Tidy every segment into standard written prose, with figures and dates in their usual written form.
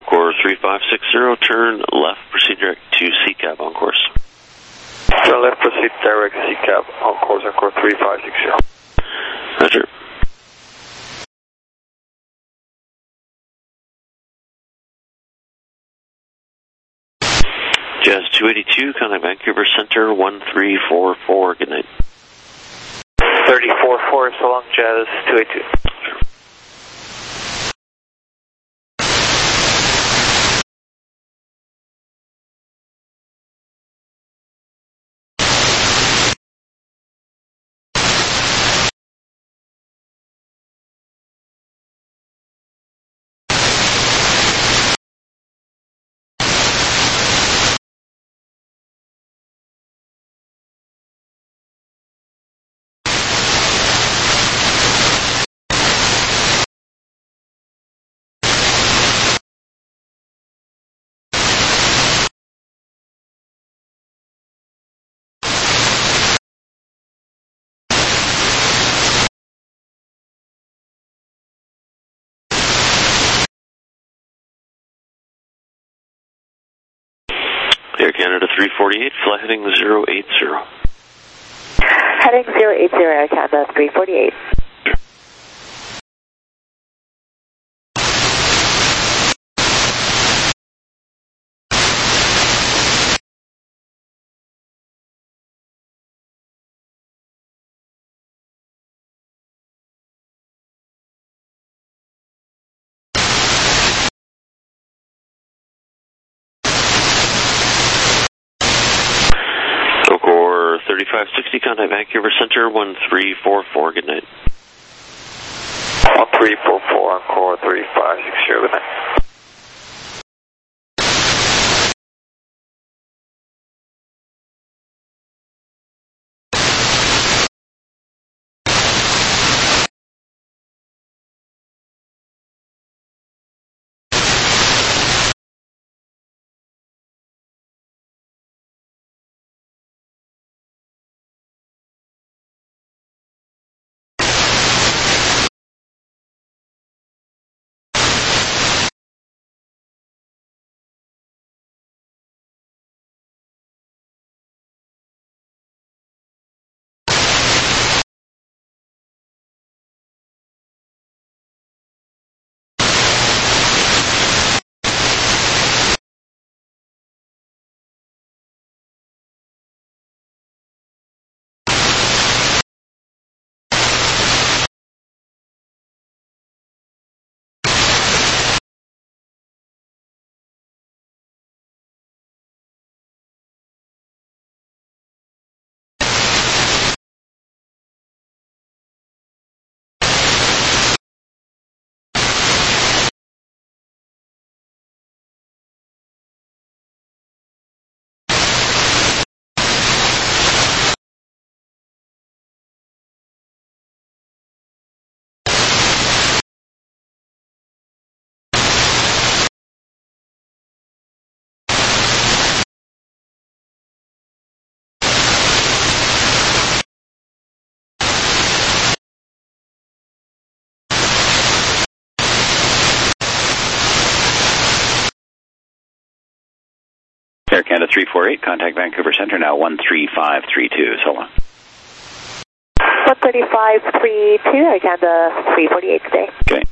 Core 3560, turn left, proceed direct to CCAP on course. Turn left, proceed direct CCAP on course on core 3560. Roger. Jazz 282, contact Vancouver Center 1344, good night. 344, so long, Jazz 282. Air Canada 348, fly heading 080. Heading 080, Air Canada 348. Core 3560, contact Vancouver Center 1344, good night. 1344 on core 3560, good night. Air Canada 348, contact Vancouver Center now 13532, so long. 13532, Air Canada 348 today. Okay.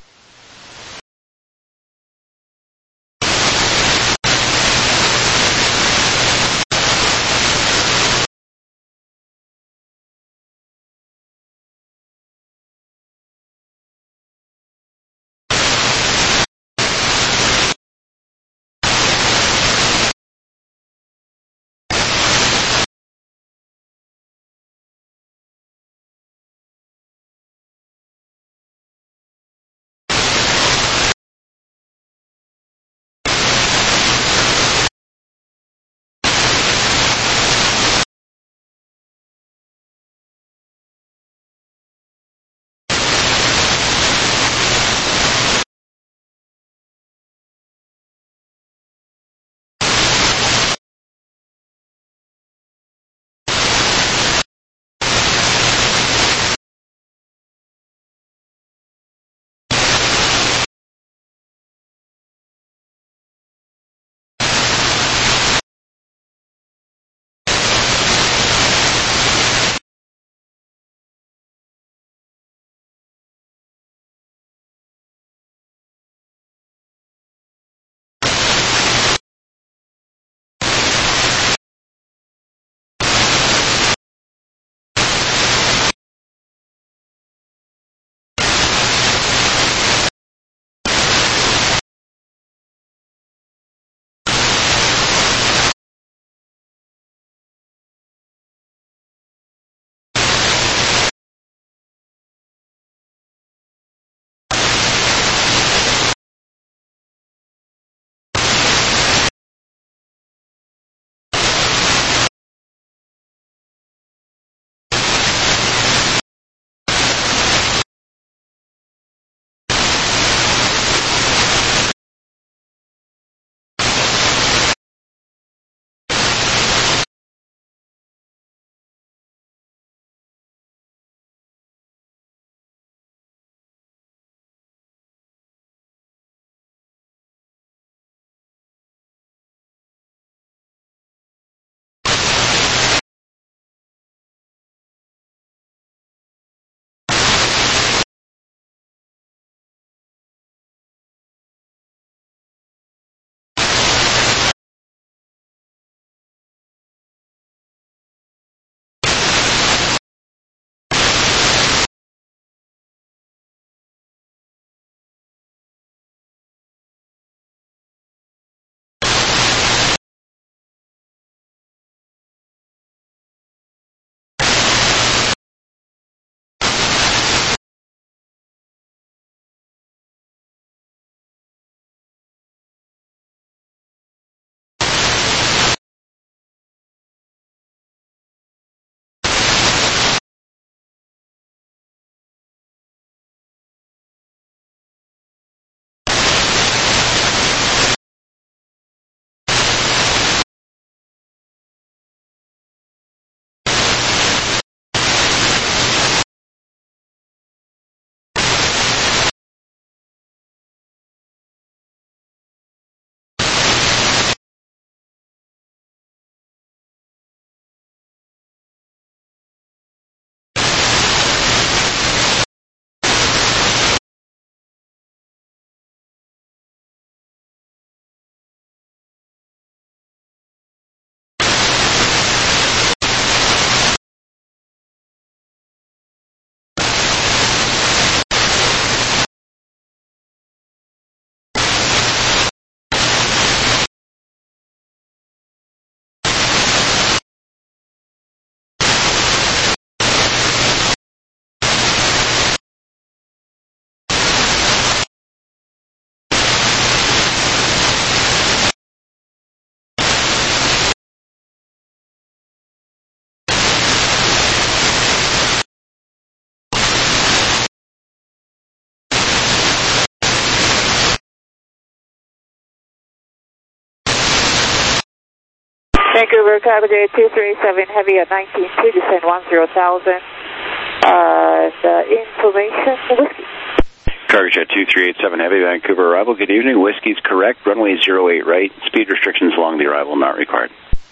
Vancouver, Calgary 237 Heavy at 19.2, descend 10,000. The information, whiskey. Cargo Jet 2387 Heavy, Vancouver arrival. Good evening. Whiskey's correct. Runway 08 right. Speed restrictions along the arrival not required.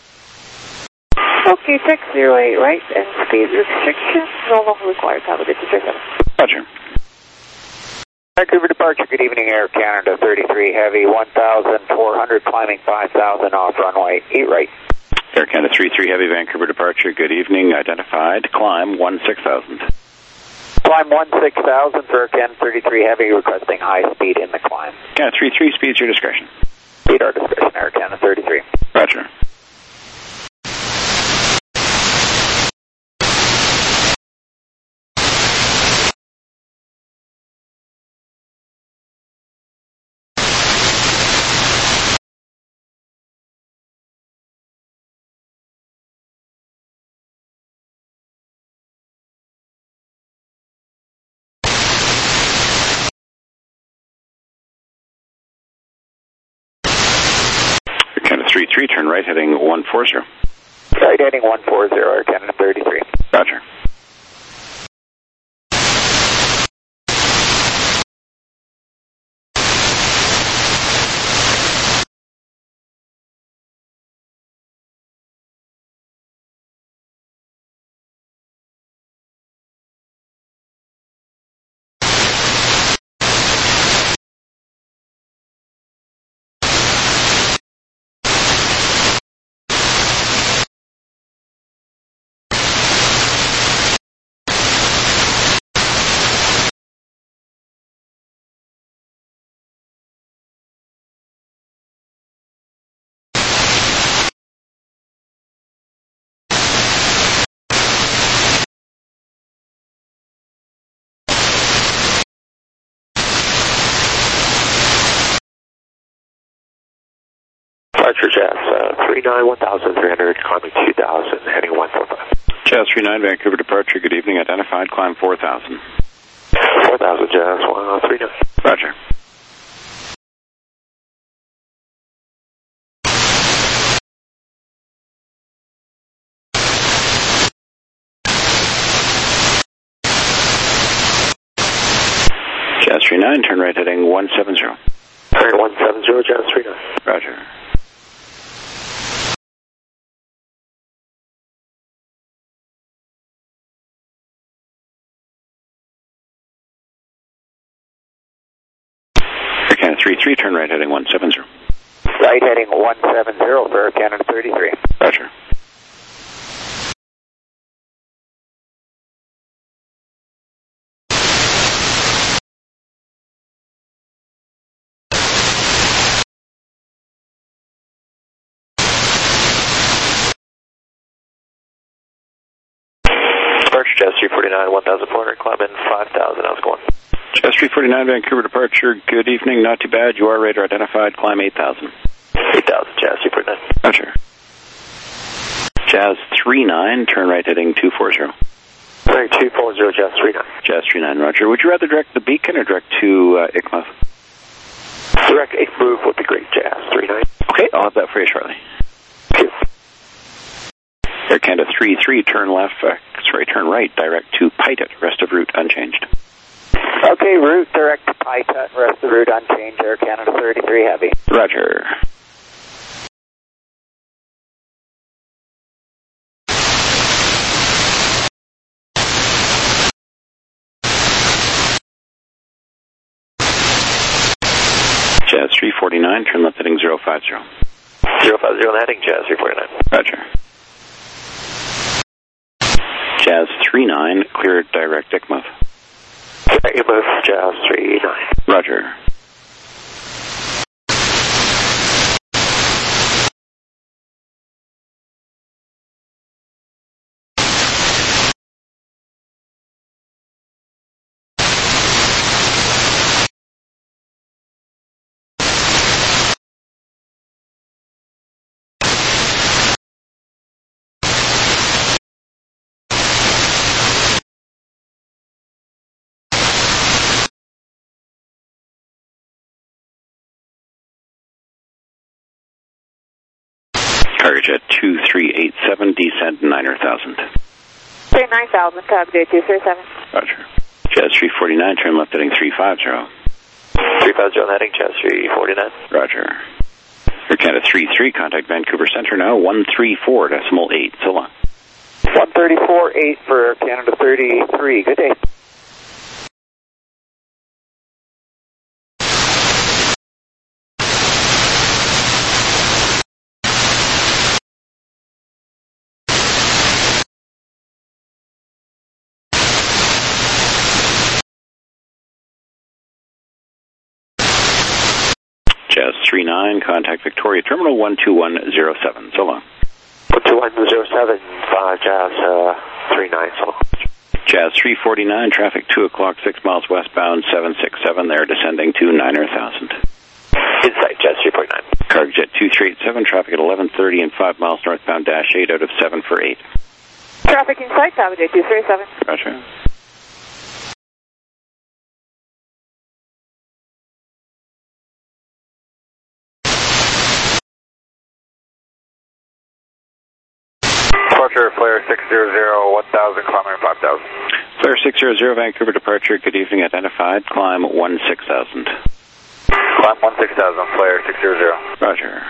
Okay, check 08 right and speed restrictions no longer required. Calgary 237. Roger. Vancouver departure, good evening, Air Canada 33 Heavy, 1,400, climbing 5,000 off runway 8 right. Air Canada 33 Heavy, Vancouver departure. Good evening. Identified. Climb 16,000. Climb 16,000 for Air Canada 33 Heavy, requesting high speed in the climb. Canada 33, speed's your discretion. Speed our discretion, Air Canada 33. Roger. Canada 33, turn right heading 140. Right heading 140, Air Canada 33. Roger. Departure Jazz 39, 1,300, climbing 2,000, heading 145. Jazz 39, Vancouver departure. Good evening. Identified. Climb 4,000. 4,000 Jazz 39. Roger. Jazz 39, turn right heading 170. Turn 170, Jazz 39. Roger. Air Canada 33, turn right heading 170. Right heading 170 for Air Canada 33. Roger. Departure Jazz 349, 1,400, climbing 5,000, how's it going? Jazz 349, Vancouver departure. Good evening. Not too bad. You are radar identified. Climb 8,000. 8,000 Jazz 349. Roger. Jazz 39, turn right heading 240. Turn 240, Jazz 39. Jazz 39, Roger. Would you rather direct the beacon or direct to Ikmouth? Direct 8 move would be great, Jazz 39. Okay, I'll have that for you shortly. Thank you. Air Canada 33, turn left, turn right, direct to Paitat, rest of route unchanged. Okay, route direct to Paitat, rest of the route unchanged, Air Canada 33 Heavy. Roger. Jazz 349, turn left heading 050. 050 landing, Jazz 349. Roger. Jazz 39, cleared direct Ikmouth. Ikmouth, Jazz 39. Roger. Cargo Jet 2387, descend 9,000. 39,000, copy 237. Roger. Jazz 349, turn left heading 350. 350 heading, Jazz 349. Roger. Air Canada 33, contact Vancouver Center now, 134.8. So long. 134.8 for Air Canada 33. Good day. Jazz 39, contact Victoria Terminal 12107. So long. 12107, Jazz 39, so long. Jazz 349, traffic 2 o'clock, 6 miles westbound, 767 there, descending to 9,000. Inside, Jazz 349. Cargo Jet 2387, traffic at 11:30 and 5 miles northbound, dash 8 out of 7 for 8. Traffic inside, copy 237. Roger. Departure, Flare 600, 1000, climbing 5000. Flare 600, Vancouver departure, good evening, identified, climb 16,000. Climb 16,000, Flare 600. Roger.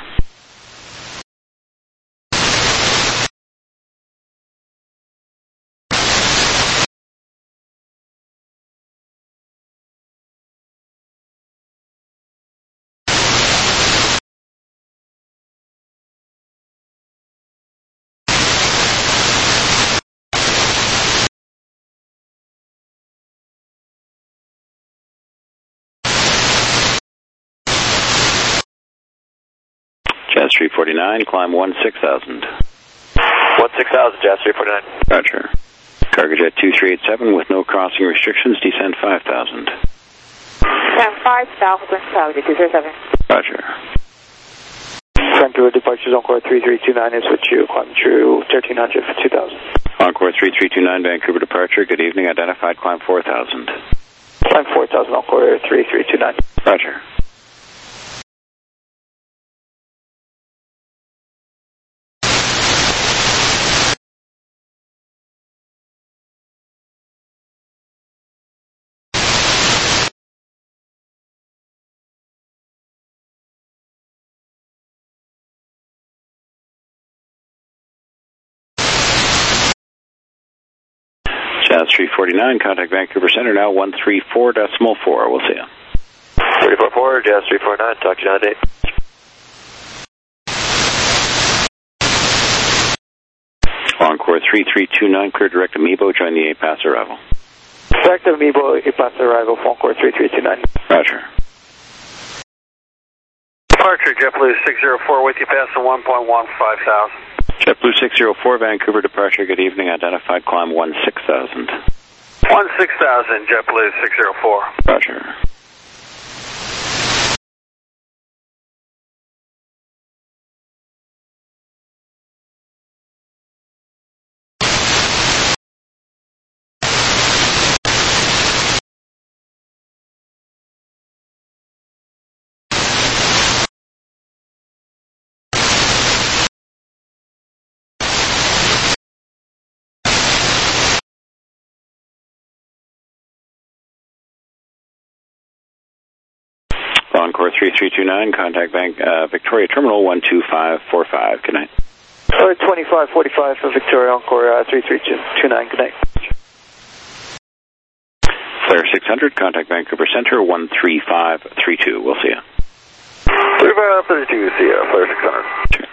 Jazz 349, climb 16,000. 16,000, Jazz 349. Roger. Cargo Jet 2387 with no crossing restrictions, descend 5,000. Descend 5,000, copy 237. Roger. Vancouver departures Encore 3329 is with you, climb through 1300 for 2000. Encore 3329, Vancouver departure, good evening, identified, climb 4,000. Climb 4000, Encore 3329. Roger. Jazz 349, contact Vancouver Center now, 134.4. We'll see you. 344, Jazz 349, talk to you on a date. Encore 3329, clear direct Amiibo, join the A-Pass arrival. Direct Amiibo, A-Pass arrival, Encore 3329. Roger. Departure, JetBlue 604 with you, passing 1.15,000. JetBlue 604, Vancouver departure, good evening, identified, climb 16,000. 16,000, JetBlue 604. Roger. Encore 3329, contact Victoria Terminal 12545. Good night. 2545 for Victoria, Encore 3329. Good night. Flare 600, contact Vancouver Center 13532. We'll see you. 3532, see ya, Flare 600. Sure.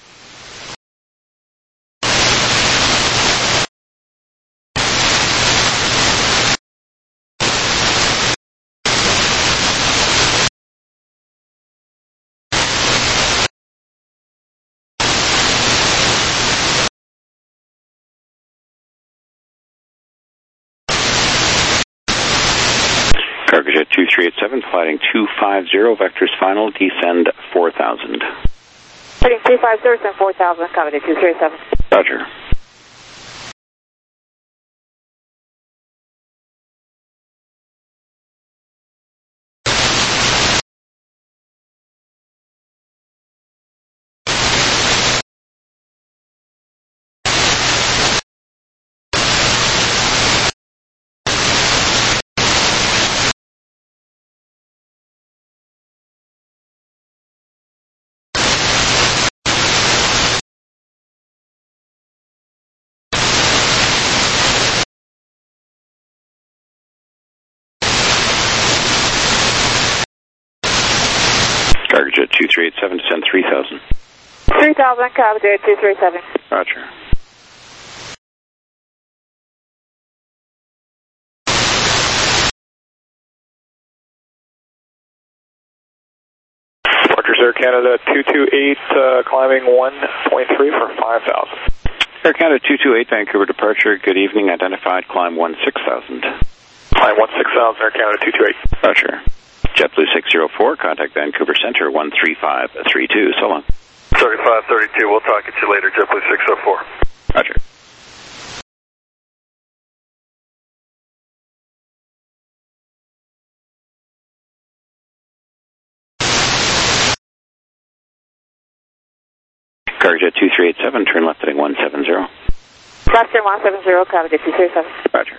Cargo Jet 2387, flighting 250, vectors final, descend 4,000. Heading 250, descend 4,000, copy 237. Roger. 2387, descend 3000. 3000, copy, 237. Roger. Departures Air Canada 228, climbing 1.3 for 5,000. Air Canada 228, Vancouver departure, good evening, identified, climb 16,000. Climb 16,000, Air Canada 228. Roger. JetBlue 604, contact Vancouver Center 13532, so long. 3532, we'll talk at you later, JetBlue 604. Roger. Cargo 2387, turn left heading 170. Left turn 170, copy, 237. Roger.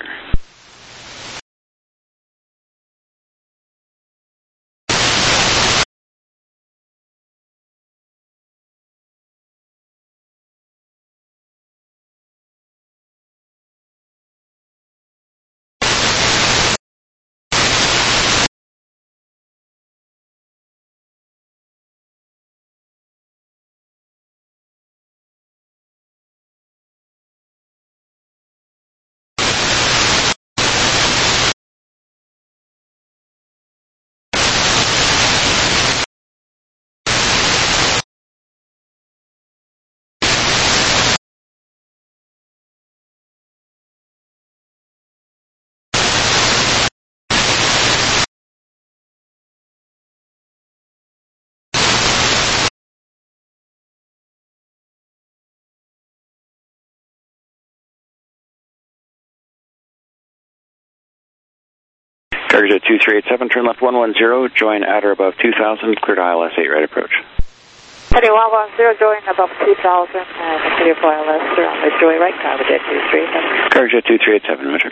Cargo 2387, turn left 110, join at or above 2000, cleared ILS 8 right approach. Heading 110, join above 2000, and clear for ILS, on the joy right, copy, 237. Cargo 2387, Roger.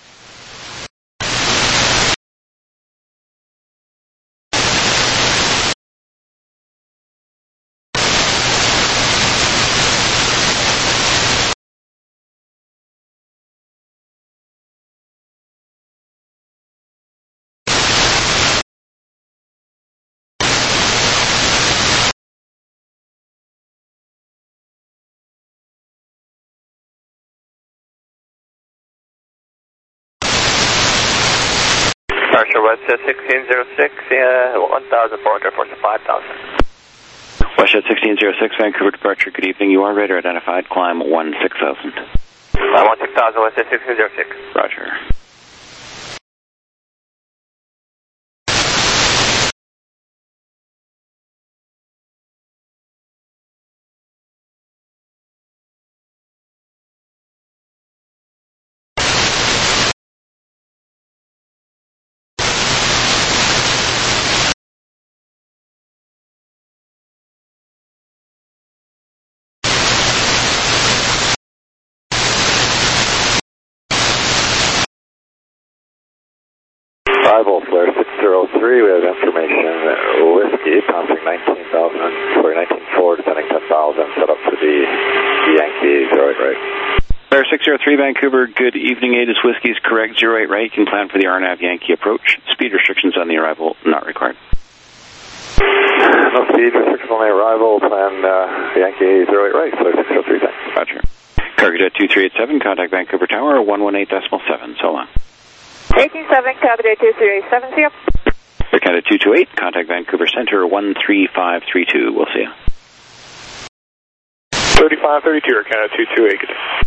Departure Westjet 1606, 1,400 for 5,000. Westjet 1606, Vancouver departure, good evening, you are radar identified, climb 16,000. Climb 16,000, Westjet 1606. Roger. Arrival flare 603, we have information, Whiskey, passing 19,4, descending 10,000, set up for the Yankee 08 right. Air 603, Vancouver, good evening, ATIS Whiskey is correct, 08 right, you can plan for the RNAV Yankee approach. Speed restrictions on the arrival not required. No speed restrictions on the arrival, plan Yankee 08 right, flare 603, thanks. Roger. Cargo Jet 2387, contact Vancouver Tower 118.7, so long. 187, copy, 237, Air Canada 228, contact Vancouver Center 13532, we'll see you. 3532, Air Canada 228.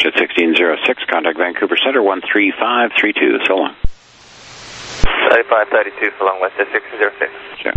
WestJet 1606, contact Vancouver Center 13532. So long. 3532, so long, WestJet 1606. Sure.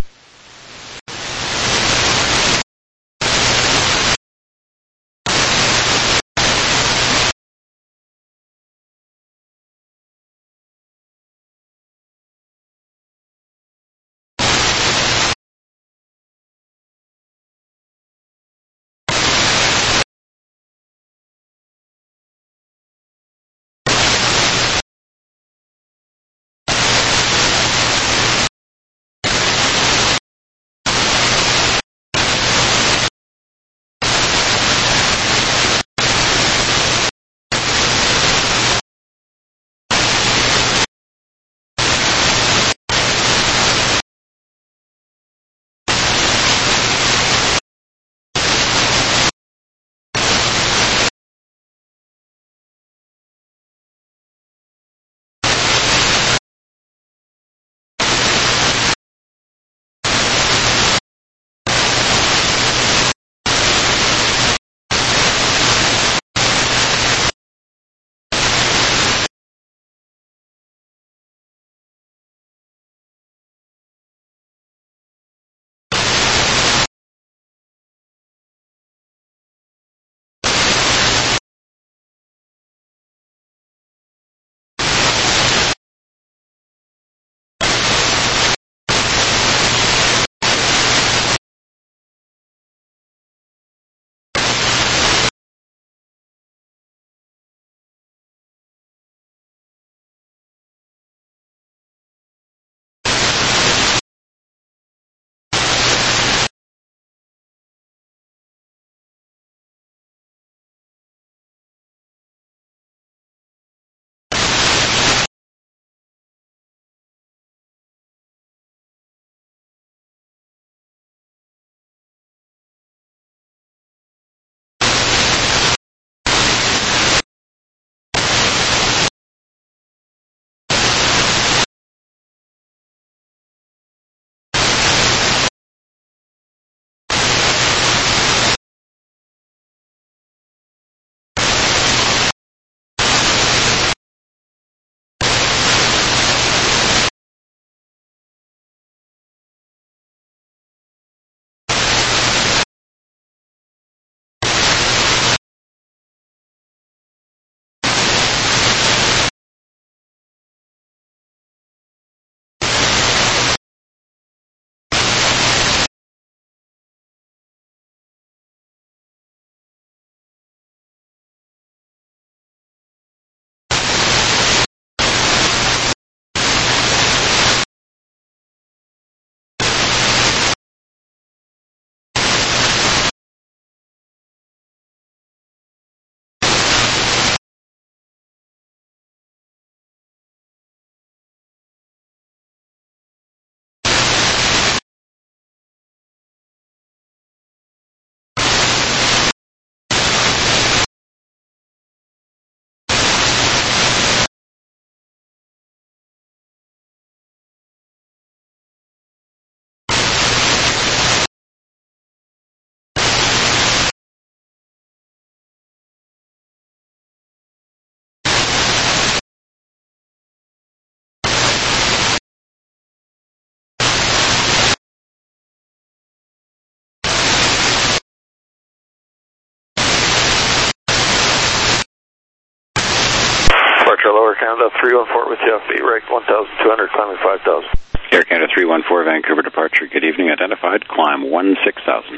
Lower Canada 314 with you off 8 right 1,200, climbing 5,000. Air Canada 314, Vancouver departure. Good evening, identified. Climb 16,000.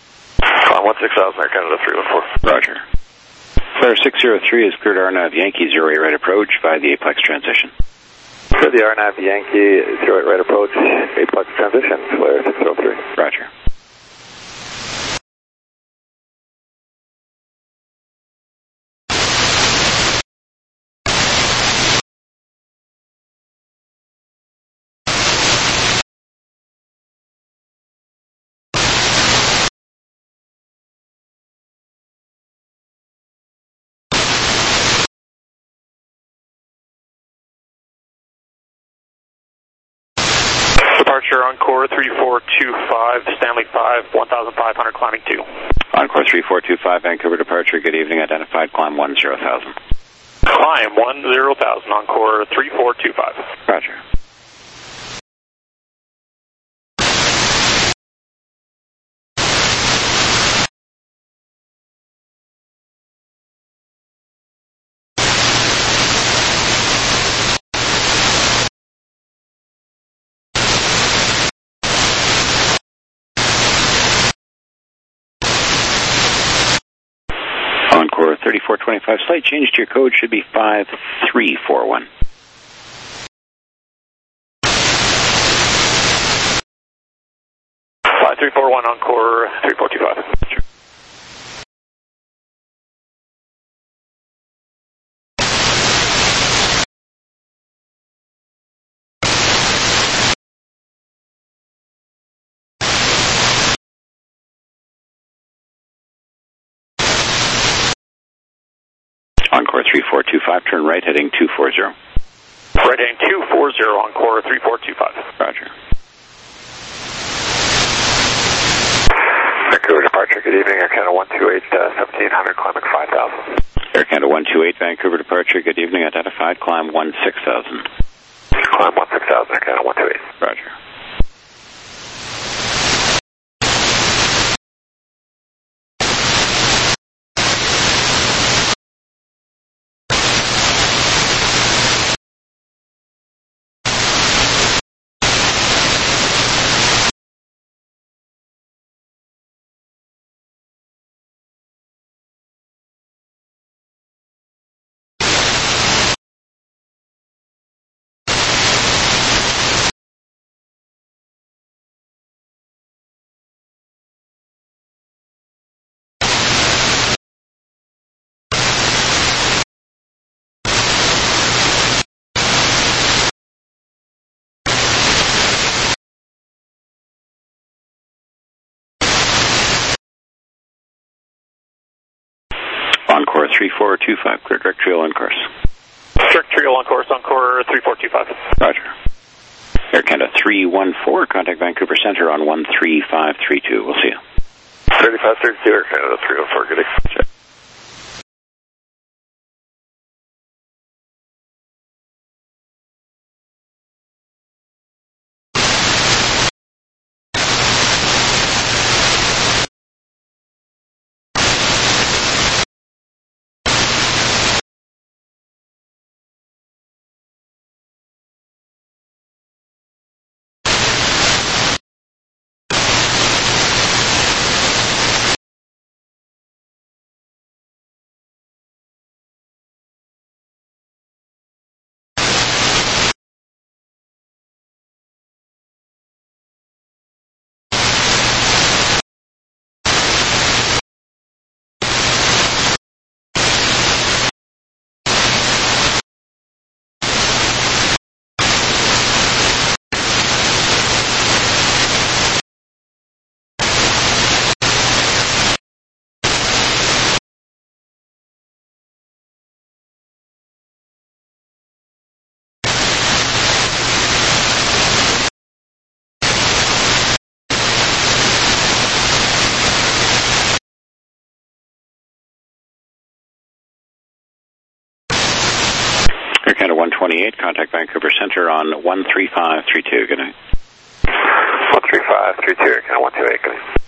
Climb 16,000, Air Canada 314. Roger. Flare 603 is cleared RNAV Yankee 08 right approach by the Aplex transition. For the RNAV Yankee 08 right approach, Aplex transition, Flare 603. Roger. departure, Encore 3425, Stanley 5, 1,500, climbing 2. Encore 3425, Vancouver departure, good evening, identified, climb 10,000. Climb 10,000, Encore 3425. Roger. Encore 3425, slight change to your code, should be 5341. Encore 3425. Encore 3425, turn right heading 240. Right heading 240, Encore 3425. Roger. Vancouver departure, good evening, Air Canada 128, 1,700, climbing 5,000. Air Canada 128, Vancouver departure, good evening, identified, climb 16,000. Climb 16,000, Air Canada 128. Roger. Encore 3425, clear direct trail on course. Direct trail on course, Encore 3425. Roger. Air Canada 314, contact Vancouver Center on 13532. We'll see you. 3532, Air Canada 314, good evening. Air Canada 128, contact Vancouver Center on 13532. Good night. 13532, Air Canada 128, good night.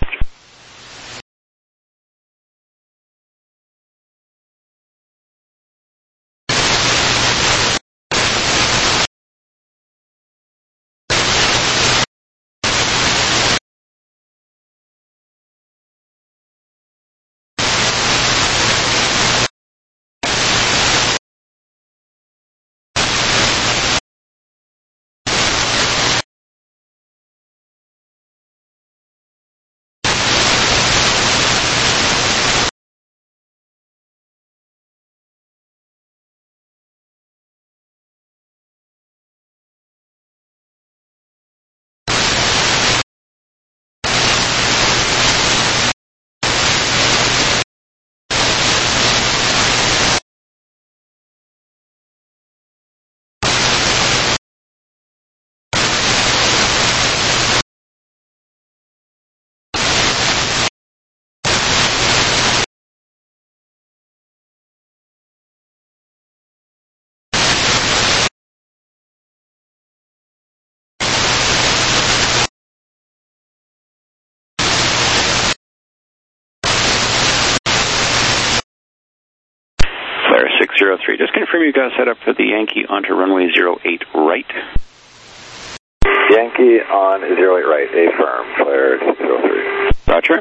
0603. Just confirm you got set up for the Yankee onto runway 08 right. Yankee on 08 right, A firm, cleared 03. Roger.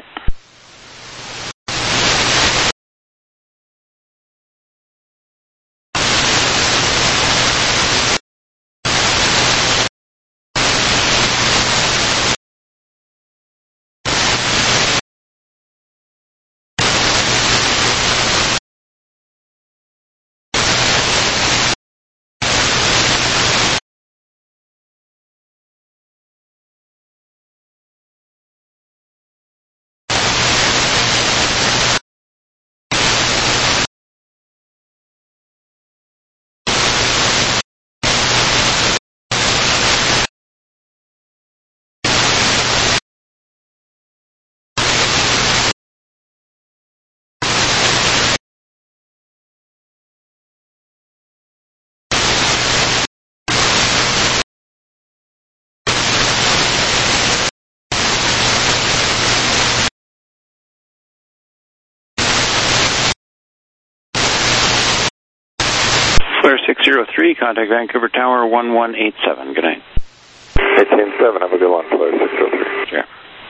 Flare 603, contact Vancouver Tower 1187. Good night. 187, have a good one, Flare 603. Sure.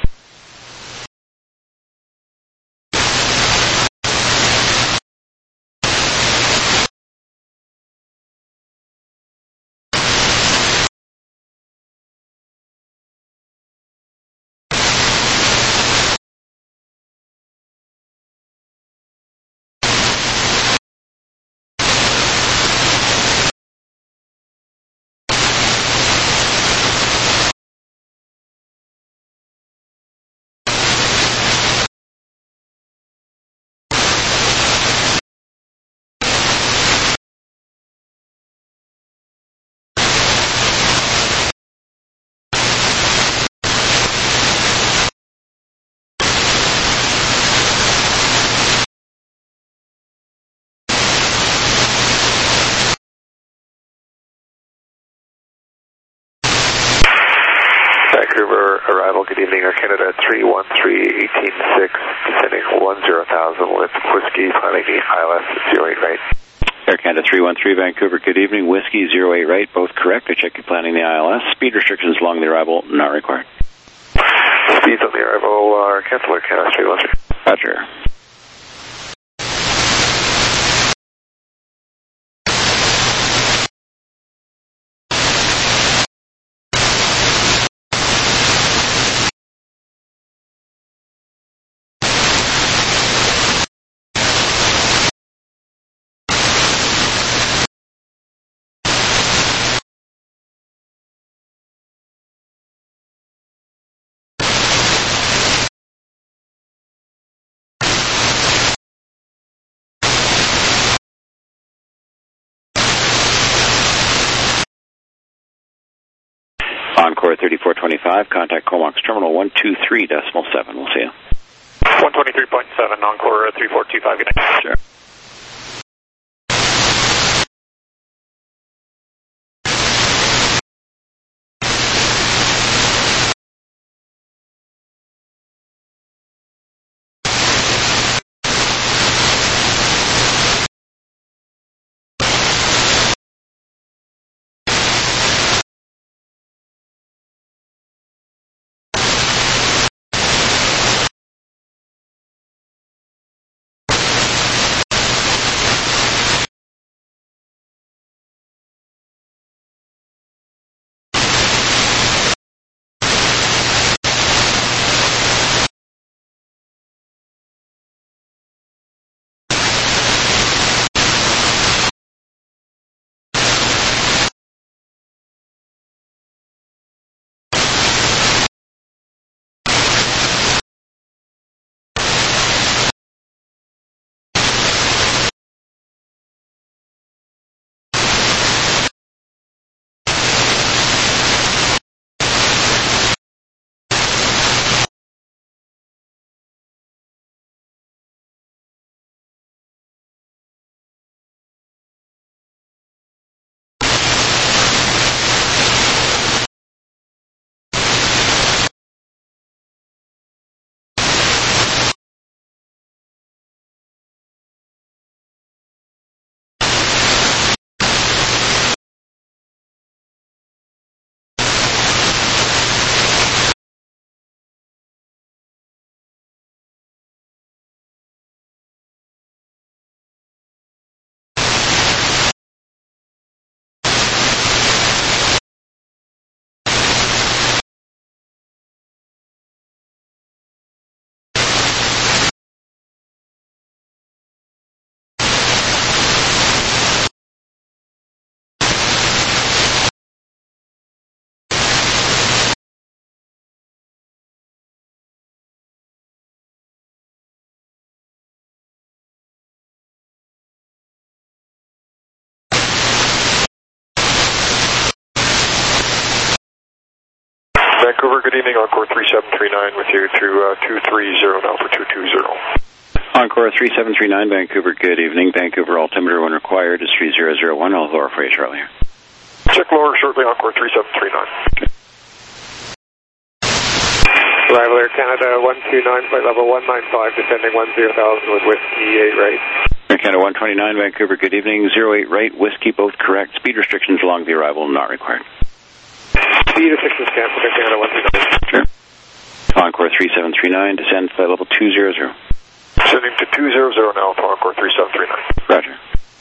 Vancouver arrival, good evening, Air Canada 313-186, descending 10,000 with Whiskey, planning the ILS 08 right. Air Canada 313 Vancouver, good evening, Whiskey 08 right, both correct. I check you planning the ILS. Speed restrictions along the arrival not required. Speeds on the arrival are canceled, Canada 313. Roger. Encore 3425, contact Comox Terminal 123.7. We'll see you. 123.7, Encore 3425, good night. Sure. Vancouver, good evening, Encore 3739 with you to 230 now for 220. Encore 3739, Vancouver, good evening. Vancouver, altimeter when required is 3001. I'll lower for you shortly. Check lower shortly, Encore 3739. Okay. Arrival Air Canada 129, flight level 195, descending 10,000 with Whiskey 8 right. Air Canada 129, Vancouver, good evening. 08 right, Whiskey, both correct. Speed restrictions along the arrival not required. Speed restrictions canceled, Air Canada 129. Sure. Encore 3739, descend flight level 200. Descending to 200 now for Encore 3739. Roger.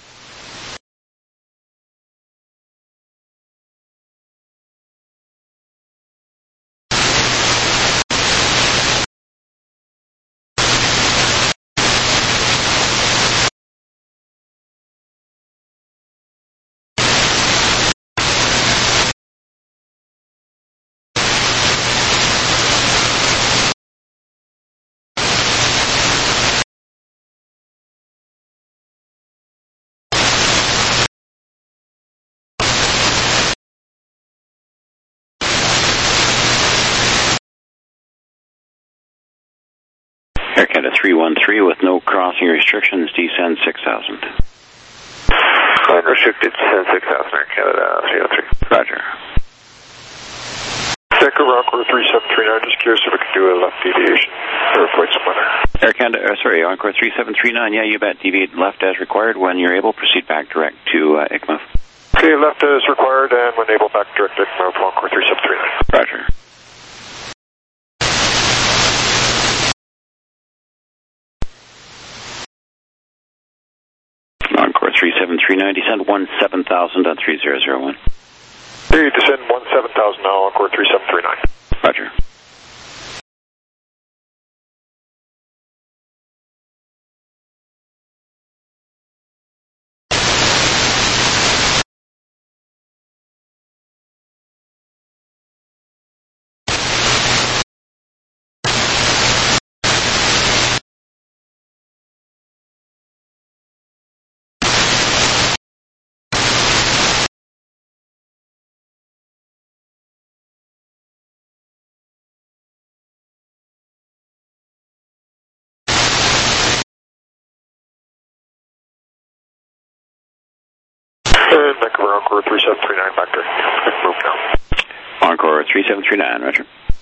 Air Canada 313 with no crossing restrictions, descend 6,000. Unrestricted, descend 6,000, Air Canada 303. Roger. Vancouver, Encore 3739, just curious if we could do a left deviation or avoid some weather. Air Canada, Encore 3739, yeah, you bet, deviate left as required. When you're able, proceed back direct to ICMF. Okay, left as required, and when able, back direct to ICMF, Encore 3739. Roger. Encore 3739, descend 17,000 on 3001. Okay, descend 17,000 now, Encore 3739. Roger. And Vancouver, Encore 3739, back there. Move now. Encore 3739, roger.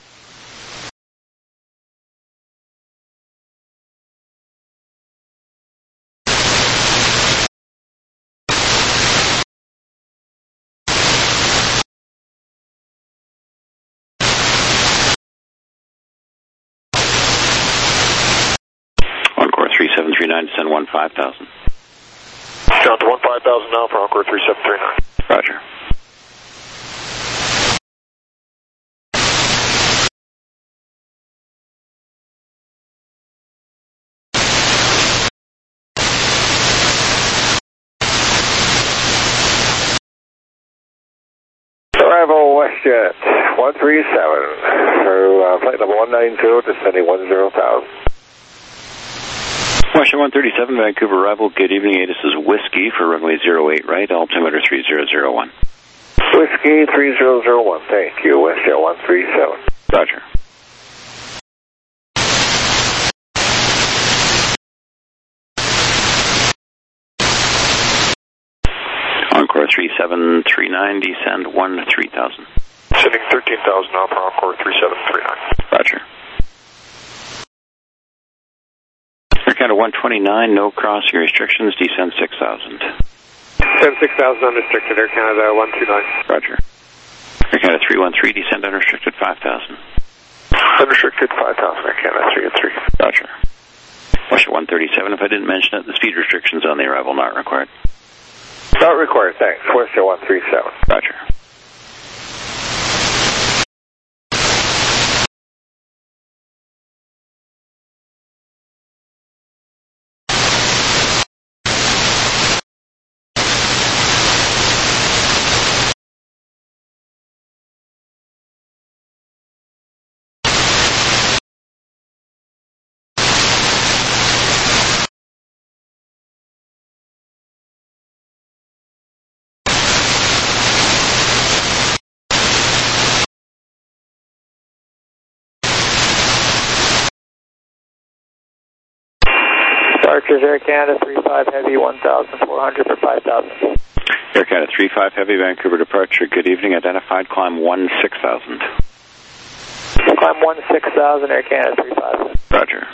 Encore 3739, descend 15,000. Down to 15,000 now for Encore 3739. Roger. Arrival WestJet 137 through flight level 190, descending 10,000. Washington 137, Vancouver arrival, good evening. This is Whiskey for runway 08 right, altimeter 3001. Whiskey 3001, thank you, WestJet 137. Roger. Encore 3739, descend 13,000. Descending 13,000 now for Encore 3739. Roger. Air Canada 129, no crossing restrictions, descend 6,000. Descend 6,000 unrestricted, Air Canada 129. Roger. Air Canada 313, descend unrestricted 5,000. Unrestricted 5,000, Air Canada 303. Roger. Washington 137, if I didn't mention it, the speed restrictions on the arrival not required. Not required, thanks. WestJet 137. Roger. Departures Air Canada 35 Heavy 1,400 for 5,000. Air Canada 35 Heavy, Vancouver departure. Good evening. Identified climb 16,000. Climb 16,000, Air Canada 35. Roger.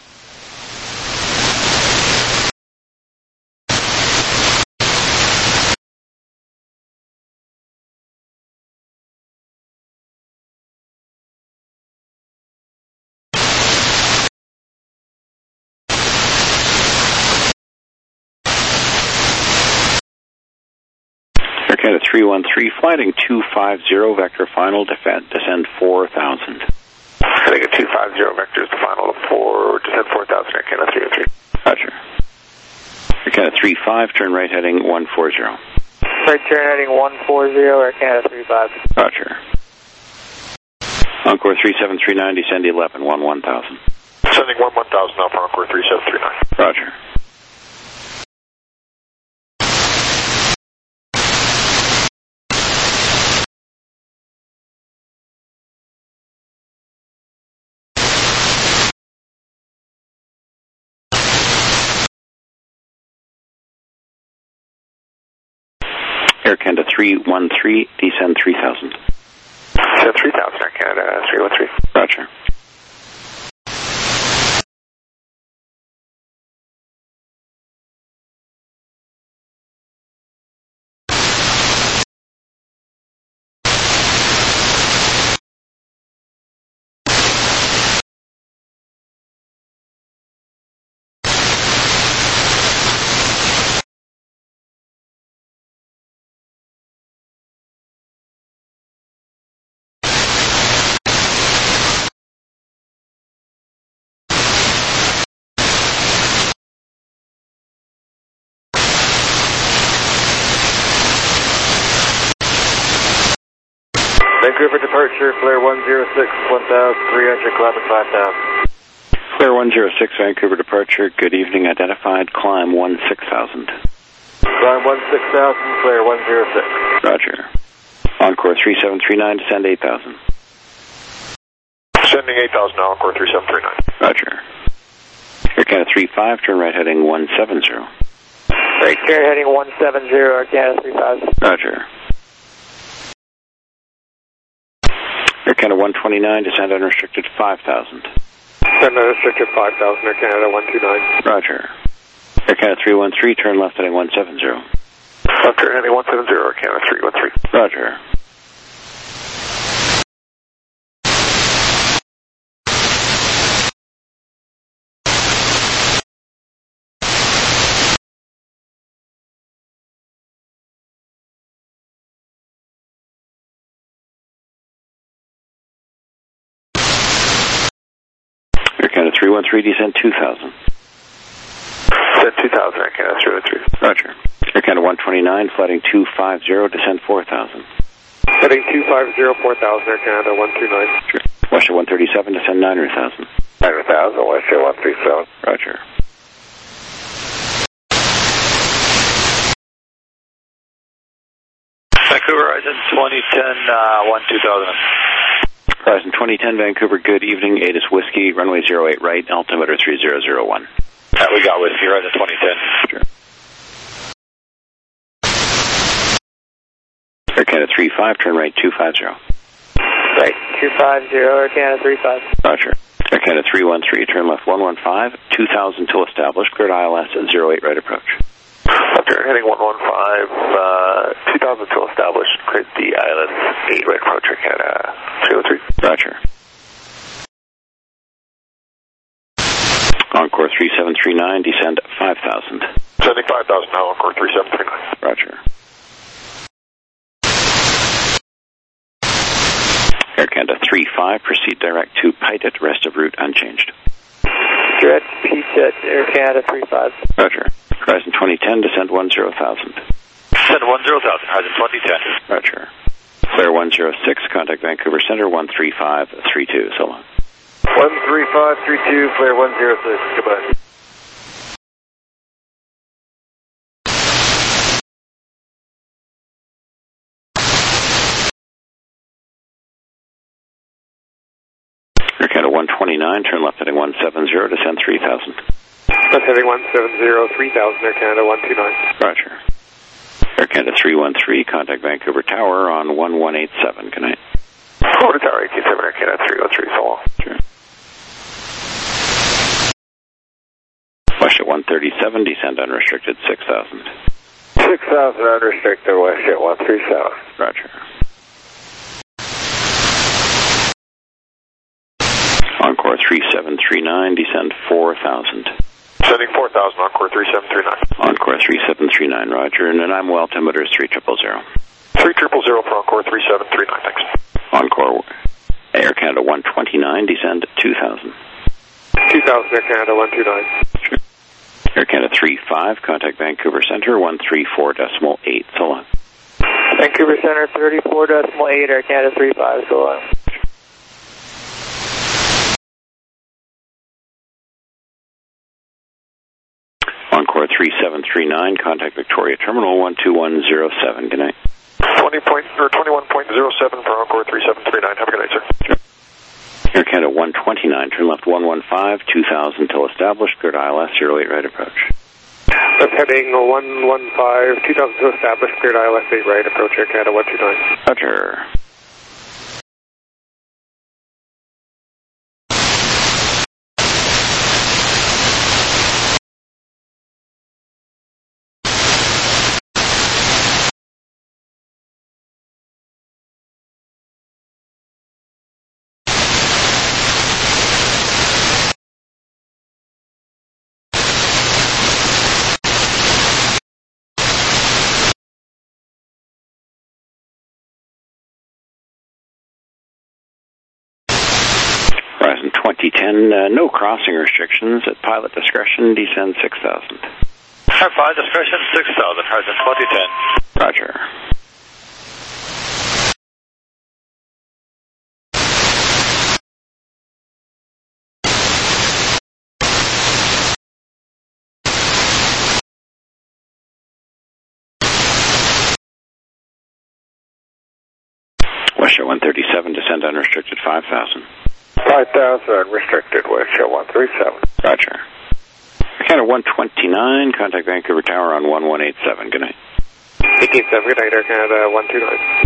Air Canada 313, flighting 250, vector final, descend 4,000. Heading at 250, vector is the final of descend 4,000, Air Canada 303. Roger. Air Canada 35, turn right heading 140. Right turn heading 140, Air Canada 35. Roger. Encore 3739, descend 11, 1,000. Descending 1,000 now for Encore 3739. Roger. Air Canada 313, descend 3,000. Descend 3,000, Air Canada 313. Roger. Vancouver departure, flare 106, 1,300, climbing 5,000. Flare 106, Vancouver departure. Good evening. Identified climb 16,000. Climb 16,000, flare 106. Roger. Encore 3739, descend 8,000. Descending 8,000 now, Encore 3739. Roger. Air Canada 35, turn right heading 170. Right turn heading 170, Air Canada 35. Roger. Air Canada 129, descend unrestricted 5,000. Descend unrestricted 5,000, Air Canada 129. Roger. Air Canada 313, turn left heading 170. Left turn heading 170, Air Canada 313. Roger. Air Canada 313, descend 2,000. Descend 2,000, Air Canada 313. Roger. Air Canada 129, flighting 250, descend 4,000. Heading 250, 4,000, Air Canada 129. Sure. Westjet 137, descend 900,000. 900,000, Westjet 137. Roger. Vancouver, Horizon 2010, 1-2000. Horizon 2010, Vancouver, good evening. ATIS Whiskey, runway 08 right, altimeter 3001. We got Whiskey, Horizon 2010. Sure. Air Canada 35, turn right 250. Right 250, Air Canada 35. Roger. Air Canada 313, turn left 115, 2,000 till established, cleared ILS at 08 right approach. Left turn heading 115, 2,000 till established, cleared the ILS 8 right approach, Air Canada 303. Roger. Encore 3739, descend 5,000. Descending 5,000 now, Encore 3739. Roger. Air Canada 35, proceed direct to Paitet, rest of route unchanged. Direct Paitet, Air Canada 35. Roger. Horizon 2010, descend 10,000. Descend 10,000, Horizon 2010. Roger. Flare 106, contact Vancouver Center 13532. So long. 13532, flare 106. Goodbye. Air Canada 129, turn left heading 170, descend 3,000. That's heading 170, 3000, Air Canada 129. Roger. Air Canada 313, contact Vancouver Tower on 1187. Good night. Florida Tower 187, Air Canada 303, so long. Sure. WestJet 137, descend unrestricted 6,000. 6,000 unrestricted, WestJet 137. Roger. Encore 3739, descend 4,000. Sending 4,000, Encore 3739. Encore 3739, roger. And then I'm well, altimeter is 3000. 3000 for Encore 3739, thanks. Encore Air Canada 129, descend 2,000. 2,000, Air Canada 129. Sure. Air Canada 35, contact Vancouver Center 134.8, so long. Vancouver Center 34.8, Air Canada 35, so long. Encore 3739, contact Victoria Terminal 12107. Good night. 21.07 for Encore 3739. Have a good night, sir. Sure. Air Canada 129, turn left 115, 2000 till established, cleared ILS, 08 right approach. That's heading 115, 2000 to established, cleared ILS 8 right approach, Air Canada 129. Roger. Horizon 2010, no crossing restrictions. At pilot discretion, descend 6,000. Pilot discretion 6,000, Horizon 2010. Roger. WestJet 137, descend unrestricted 5,000. 5,000 unrestricted, WestJet 137. Roger. Air Canada 129, contact Vancouver Tower on 1187. Good night. 187, good night, Air Canada 129.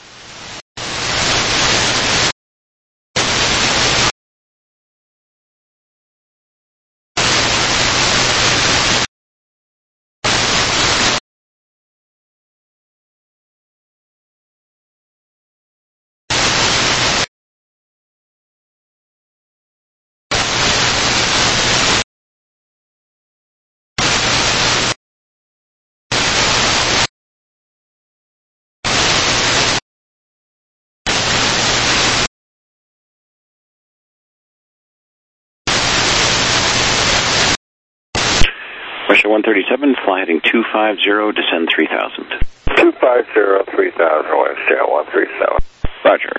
WestJet 137, fly heading 250, descend 3,000. 250, 3000, WestJet 137. Roger.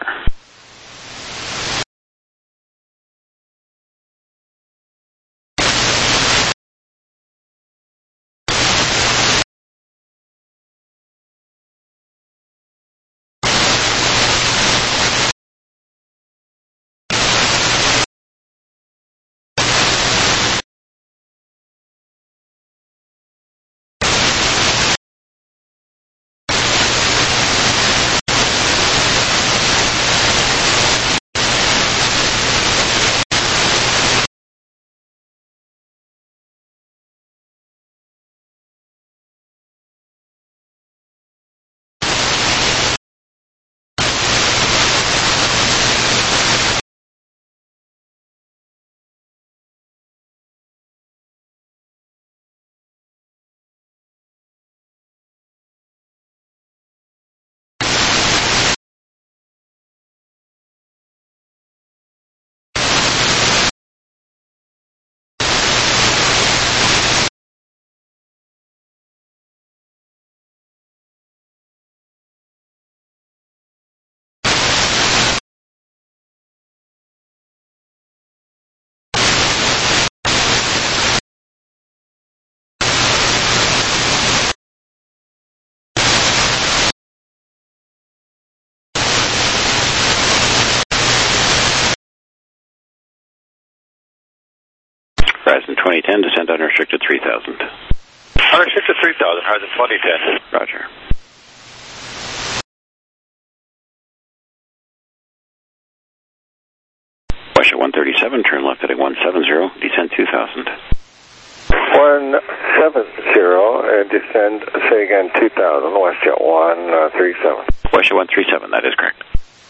Horizon 2010, descend unrestricted 3000. Unrestricted 3000, Horizon 2010. Roger. West 137, turn left heading 170, descend 2000. 170 and descend, say again, 2000, WestJet 137. WestJet 137, that is correct.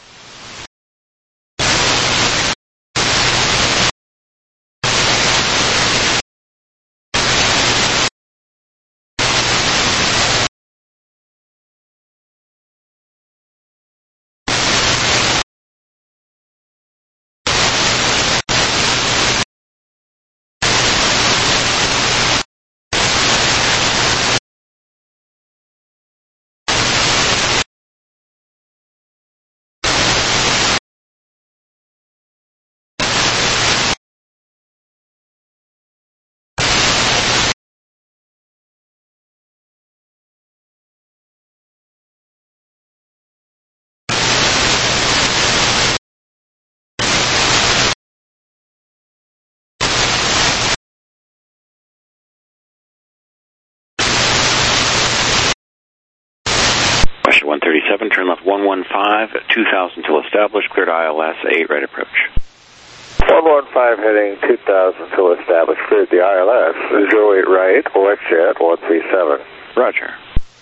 West 137, turn left 115, 2000 till established, cleared ILS, 8 right approach. 115 heading 2000 till established, cleared the ILS, 08 right, WestJet 137. Roger.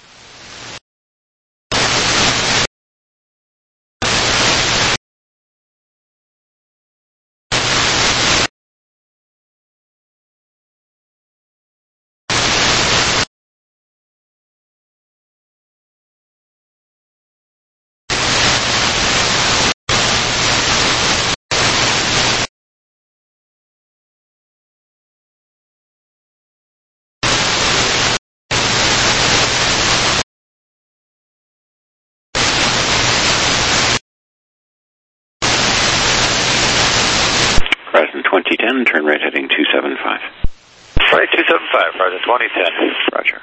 Horizon 2010, turn right heading 275. Right, 275, Horizon 2010. Roger.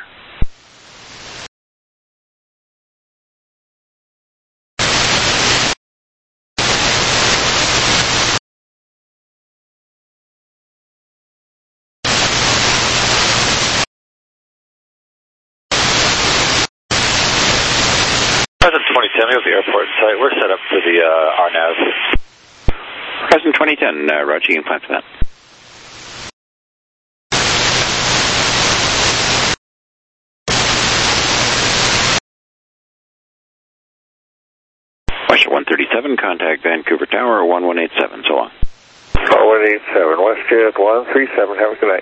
Horizon 2010, we have the airport site. We're set up for the RNAV. Horizon 2010, Roger, you can plan for that. West 137, contact Vancouver Tower 1187, so long. 1187, WestJet 137, have a good night.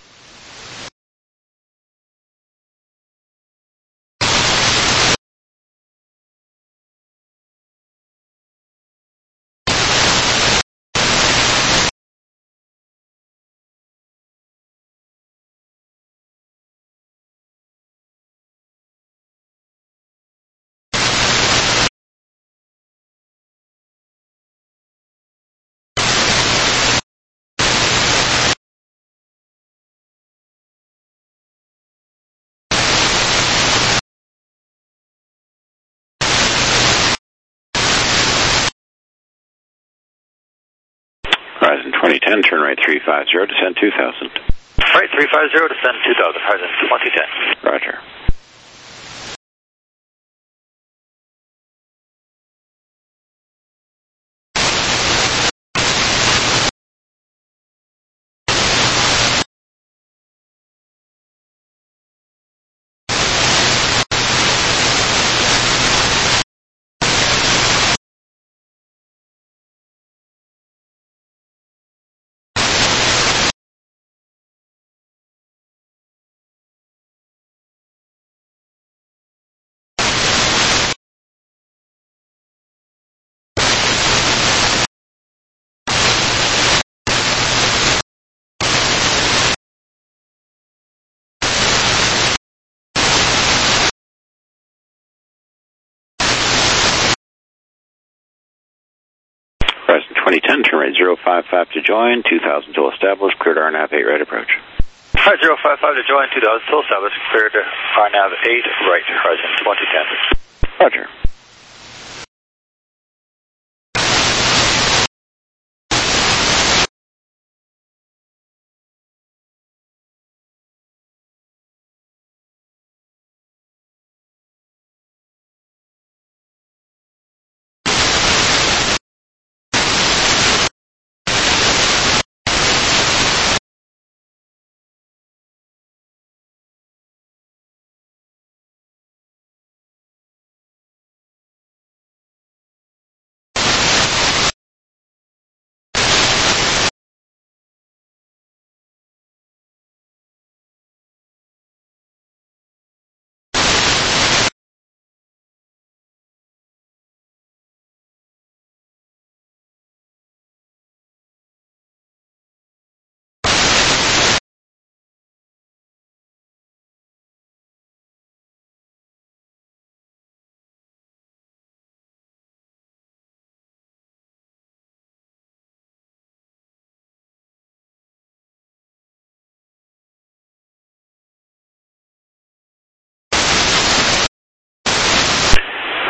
Horizon 2010, turn right 350, descend 2000. Right, 350, descend 2000, Horizon 2010. Roger. Horizon 2010, turn right 055 to join, 2000 till established, cleared RNAV 8 right approach. Right, 055 to join, 2000 till established, cleared RNAV 8 right, Horizon 2010. Roger.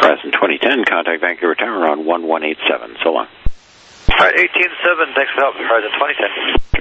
Horizon 2010, contact Vancouver Tower on 1187. So long. All right, 18-7, thanks for help, Horizon 2010.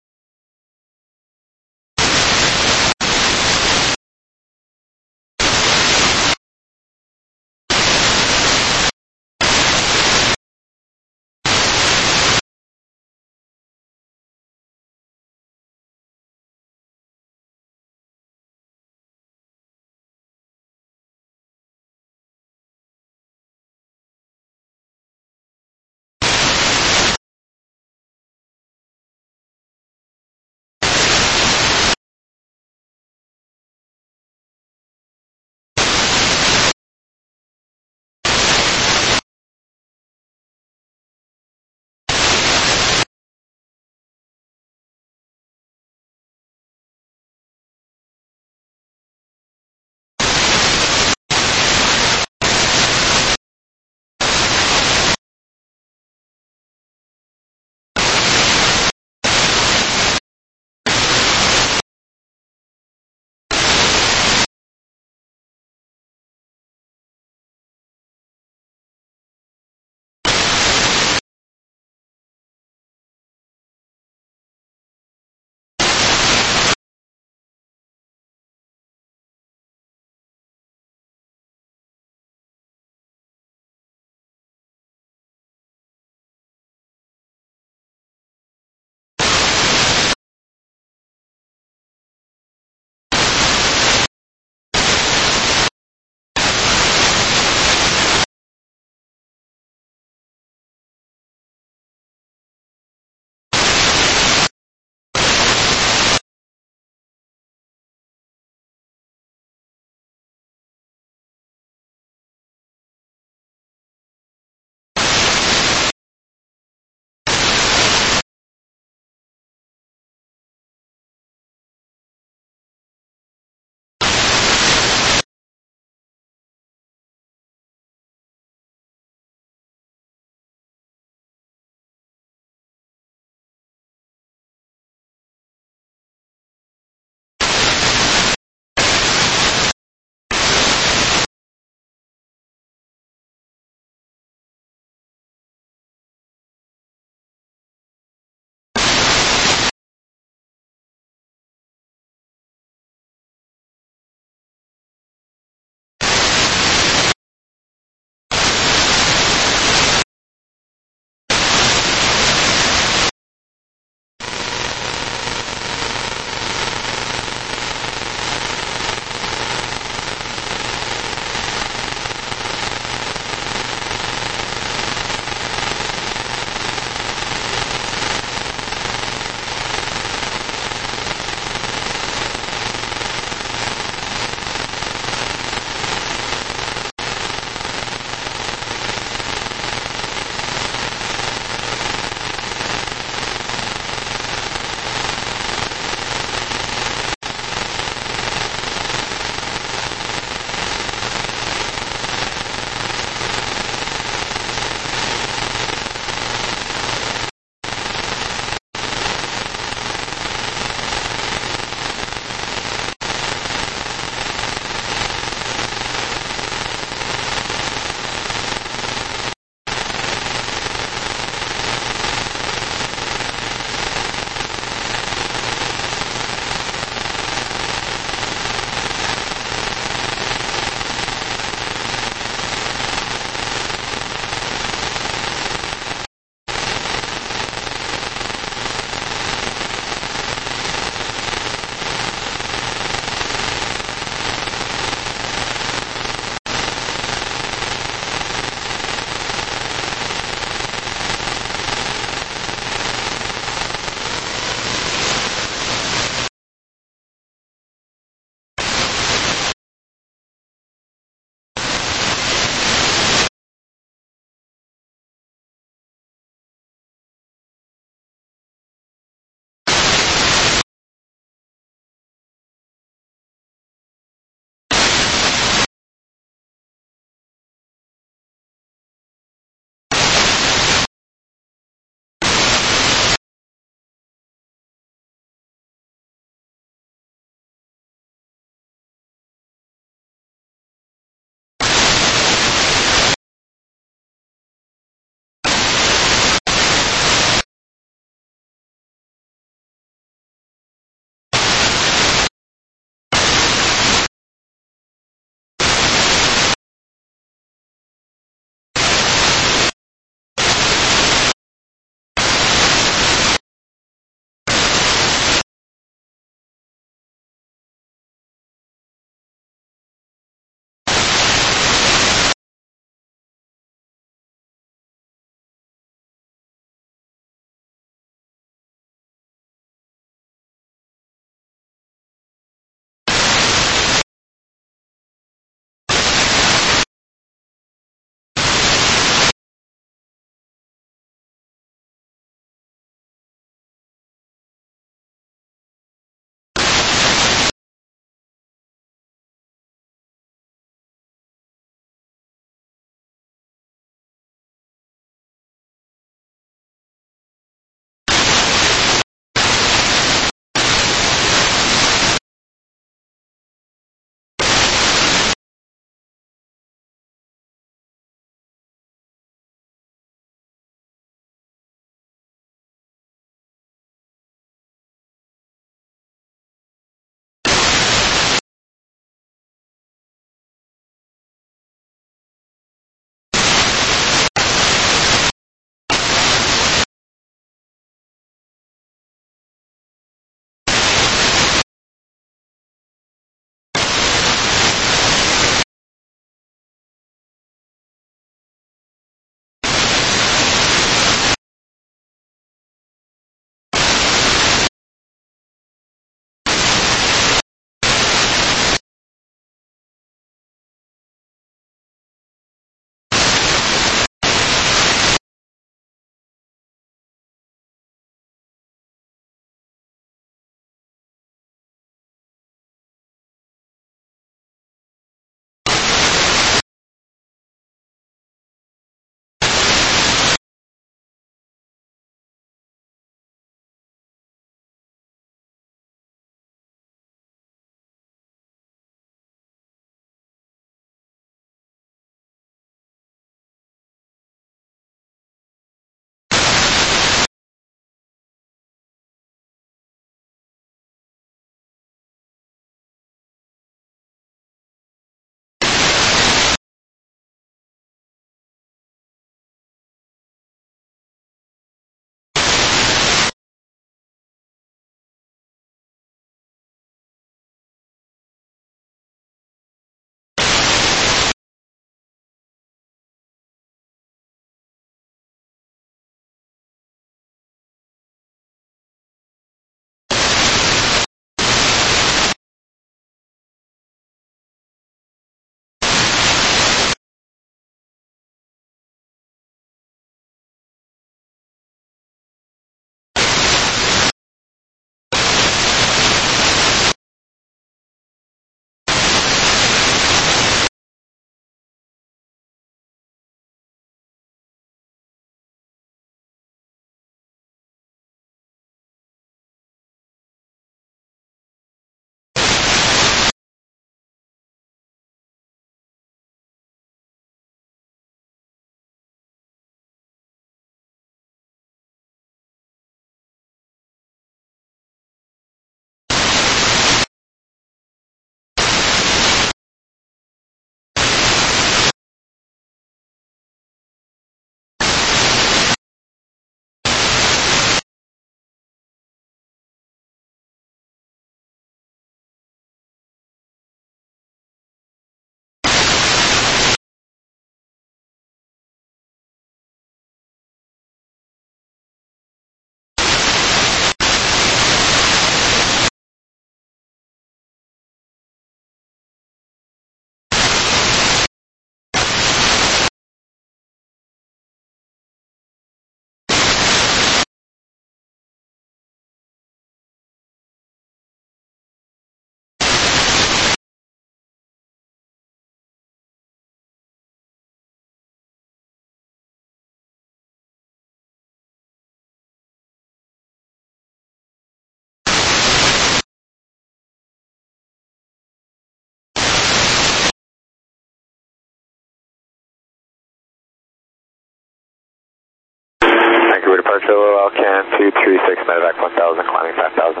Solo Alcan 236, medevac 1000, climbing 5000.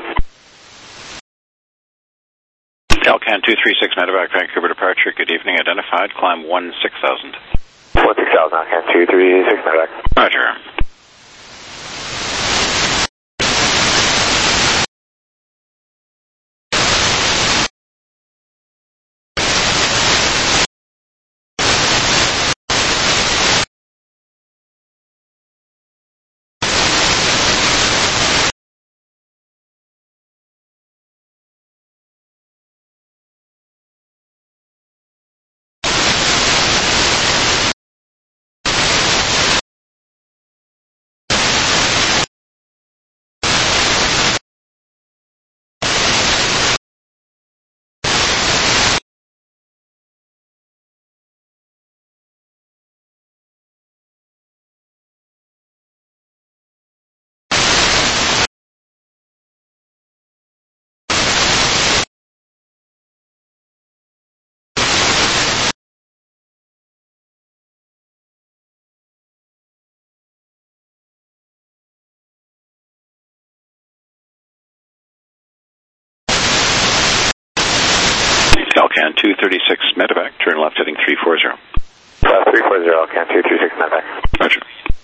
Alcan 236, medevac Vancouver departure. Good evening. Identified. Climb 16,000. 16,000, Alcan 236, medevac. Roger. Alcan 236, medevac. Turn left heading 340. 340, Alcan 236, medevac. Roger.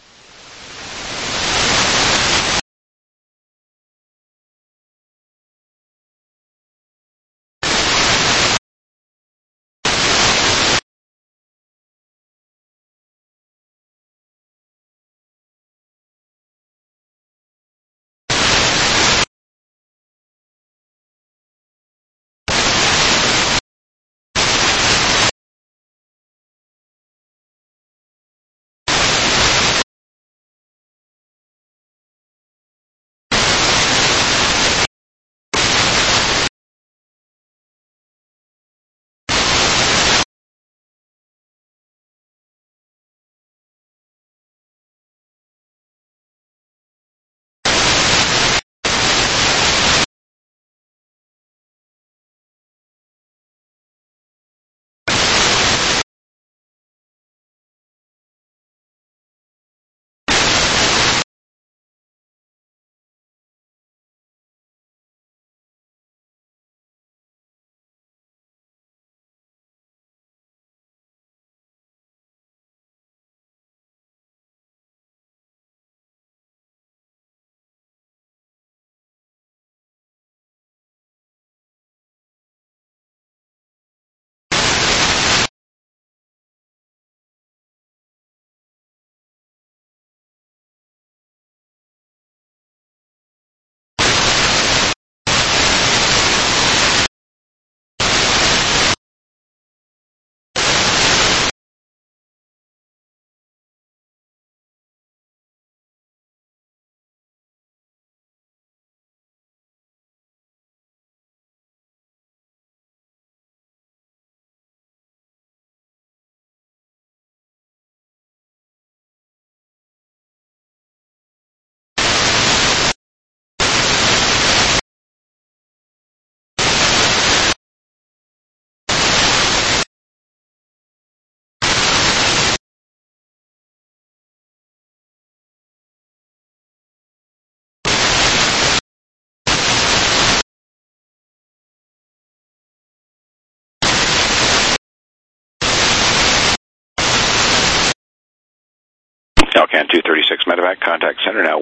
Alcan 236, medevac. Contact center now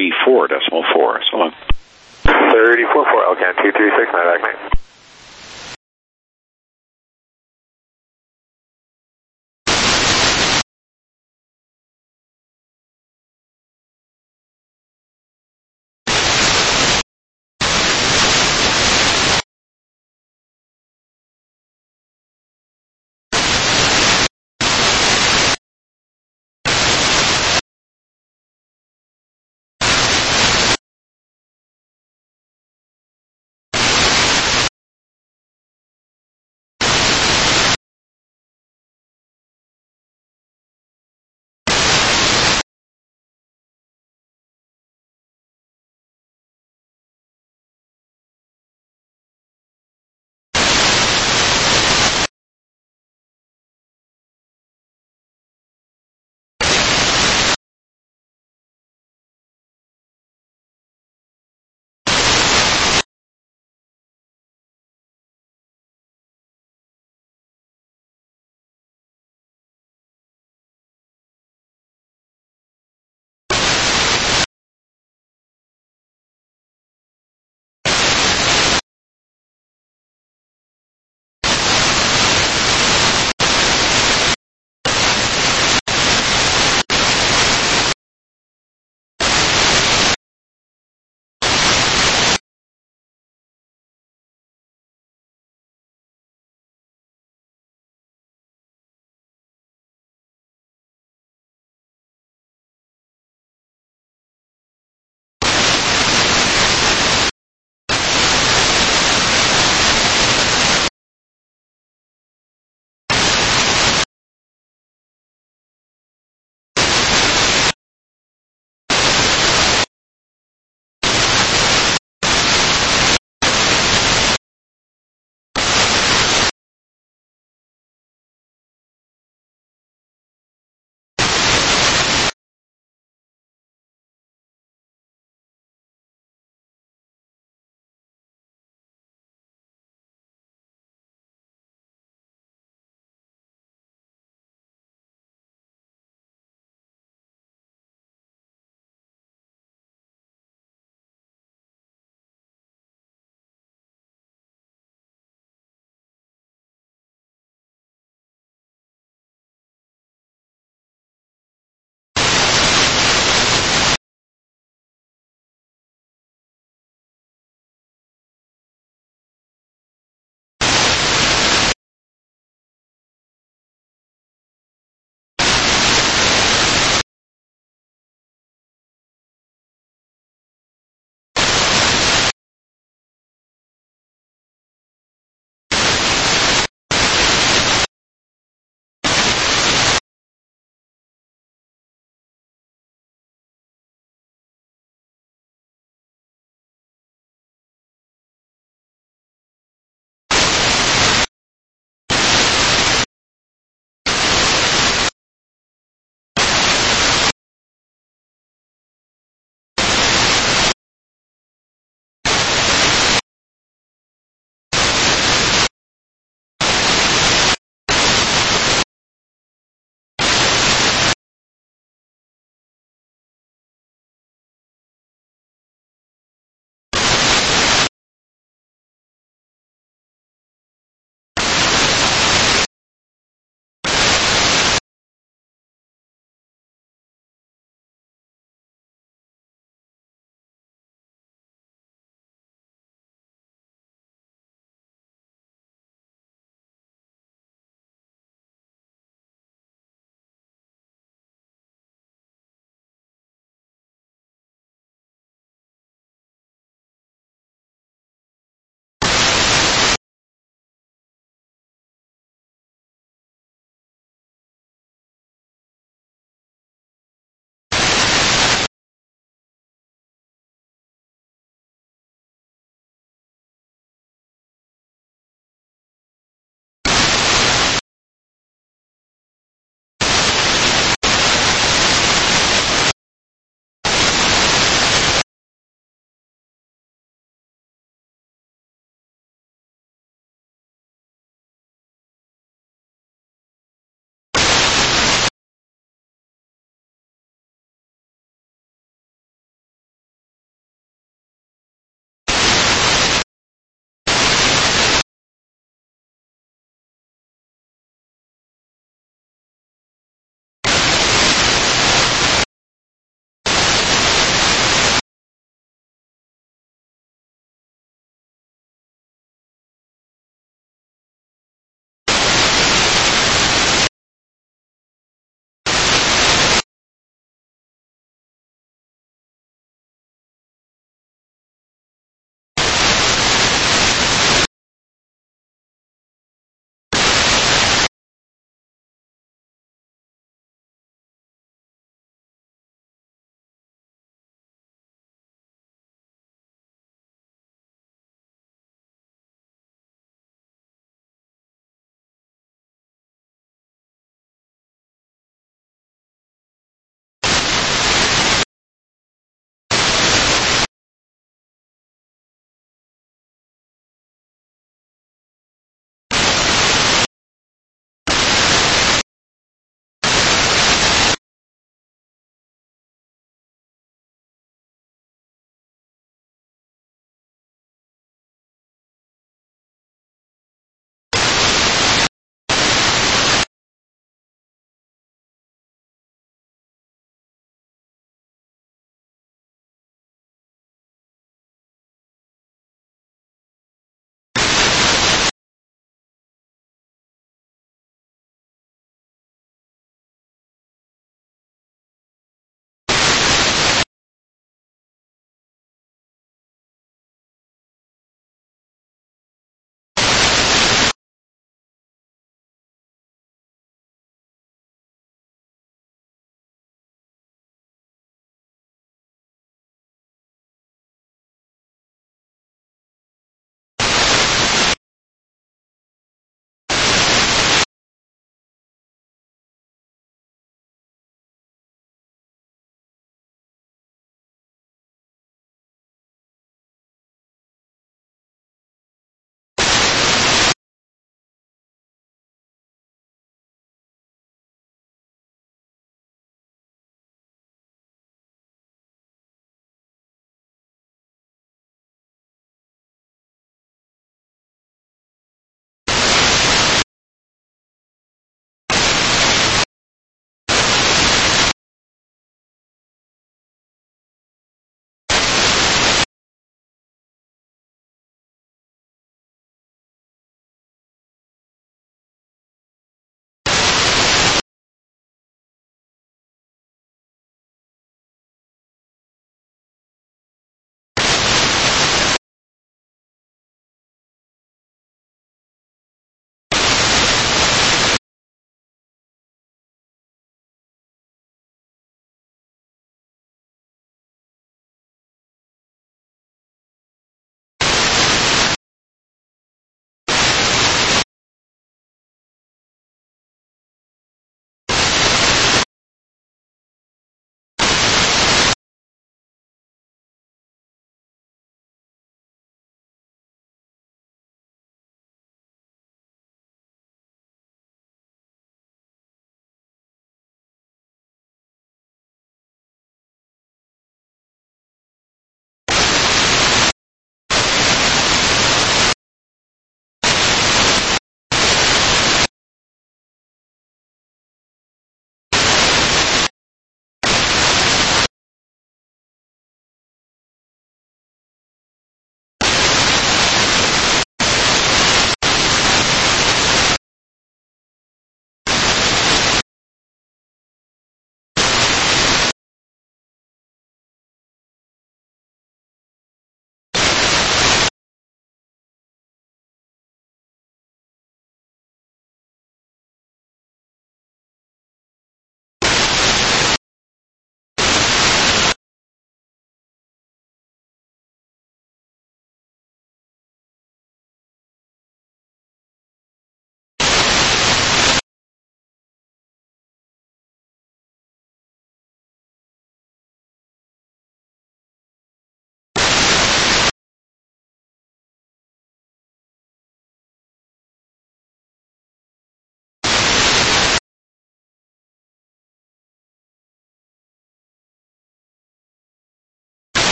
134.4. So long. 34-4, Alcan 236, medevac, mate.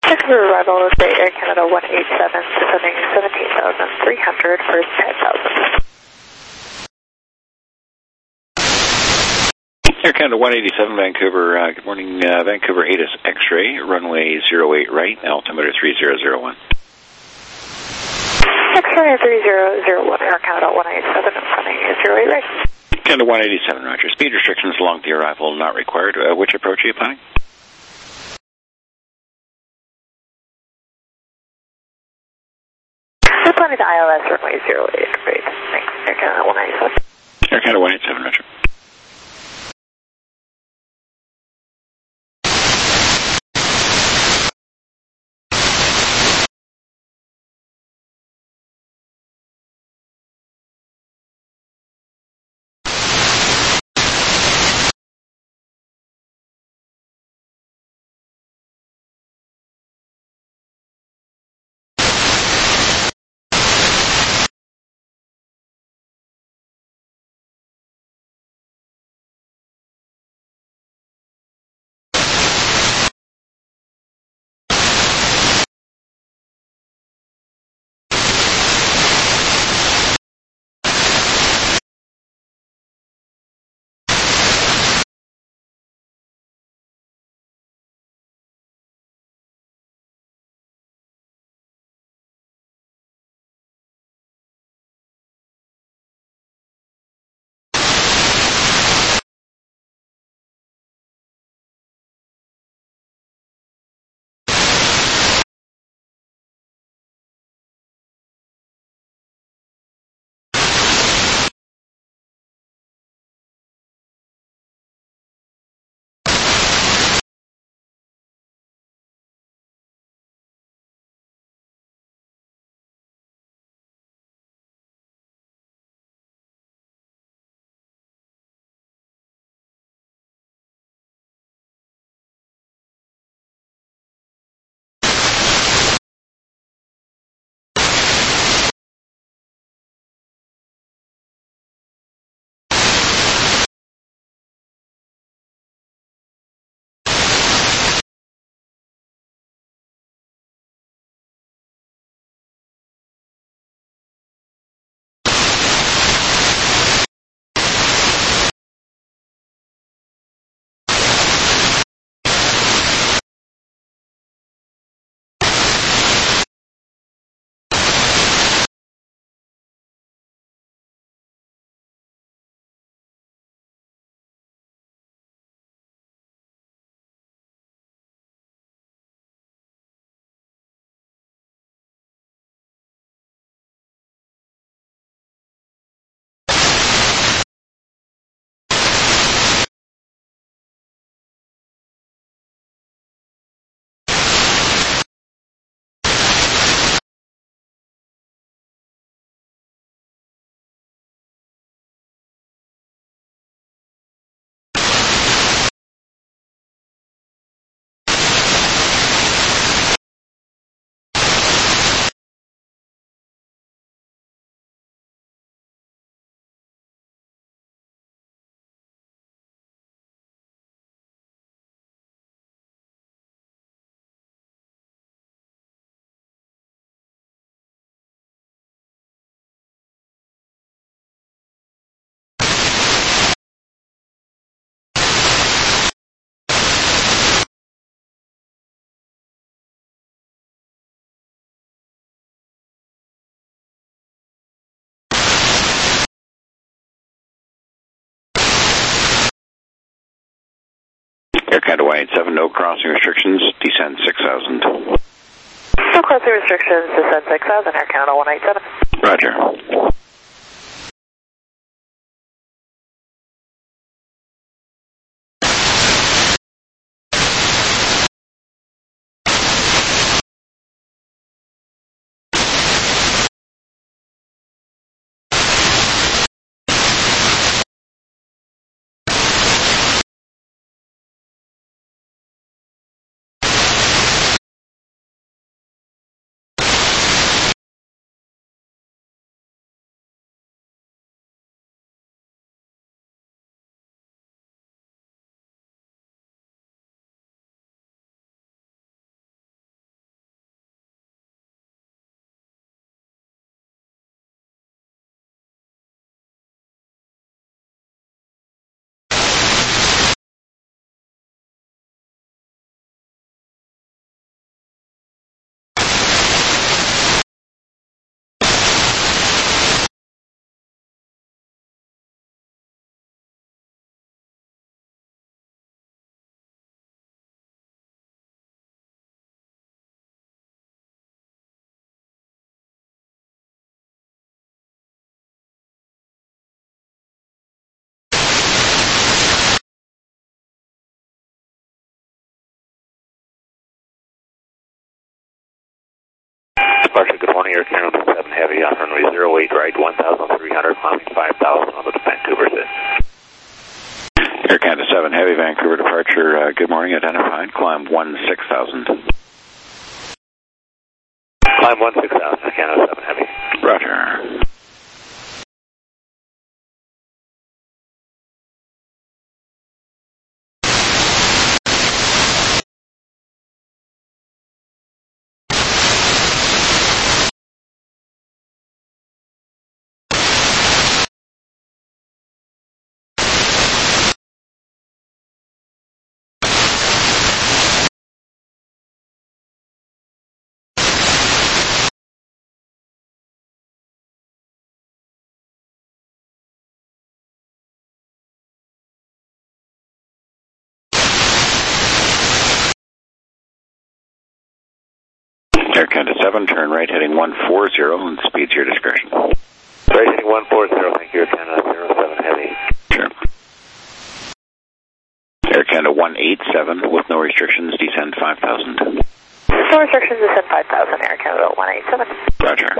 Vancouver arrival is Air Canada 187, descending 17,300 for 10,000. Air Canada 187, Vancouver. Good morning, Vancouver 8 is X-ray, runway 08 right, altimeter 3001. X-ray 3001, Air Canada 187, running 08 right. Canada 187, roger. Speed restrictions along the arrival not required. Which approach are you planning? We're planning to ILS runway 08, great. Thanks, Air Canada 187. Air Canada 187, roger. Air Canada 187, no crossing restrictions, descend 6,000. No crossing restrictions, descend 6,000, Air Canada 187. Roger. Departure, good morning, Air Canada 7 Heavy on runway 08 right, 1,300, climbing 5,000 on the Vancouver 6. Air Canada 7 Heavy, Vancouver departure, good morning, identified, climb 16,000. Climb 16,000, Air Canada 7 Heavy. Roger. Air Canada 7, turn right heading 140 and speed's your discretion. Right heading 140, thank you, Air Canada 07 Heavy. Sure. Air Canada 187 with no restrictions, descend 5,000. No restrictions, descend 5,000, Air Canada 187. Roger.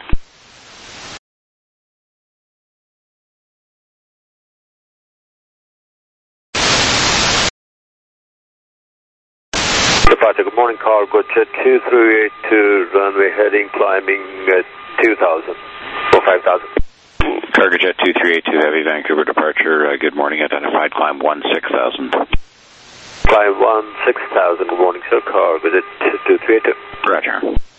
Departure, good morning, cargo jet 2382, runway heading, climbing at 2,000, or 5,000. Cargo jet 2382 Heavy, Vancouver departure, good morning, identified, climb 16,000. Climb 16,000, good morning, sir, cargo jet 2382. Roger.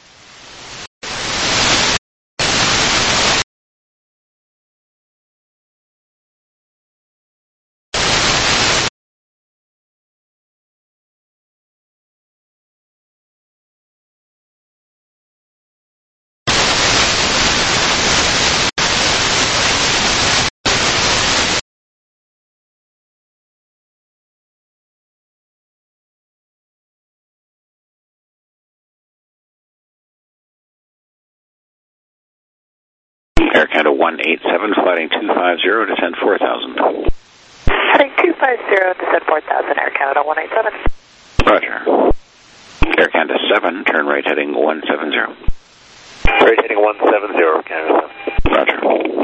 Air Canada 187, flighting 250, descend 4,000. Heading 250, descend 4,000, Air Canada 187. Roger. Air Canada 7, turn right heading 170. Right heading 170, Air Canada 7. Roger.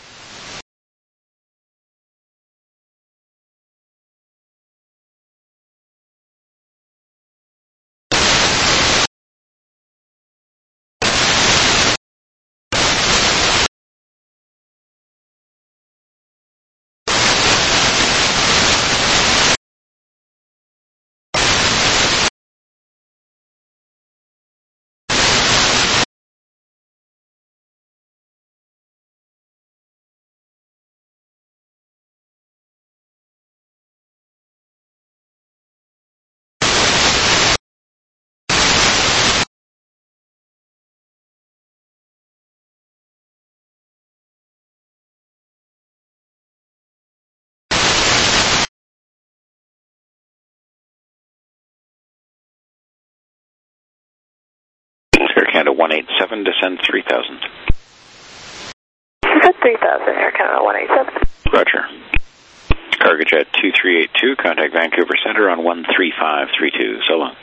Air Canada 187, descend 3,000. Descend 3,000, Air Canada 187. Roger. Cargo jet 2382, contact Vancouver Center on 13532. So long.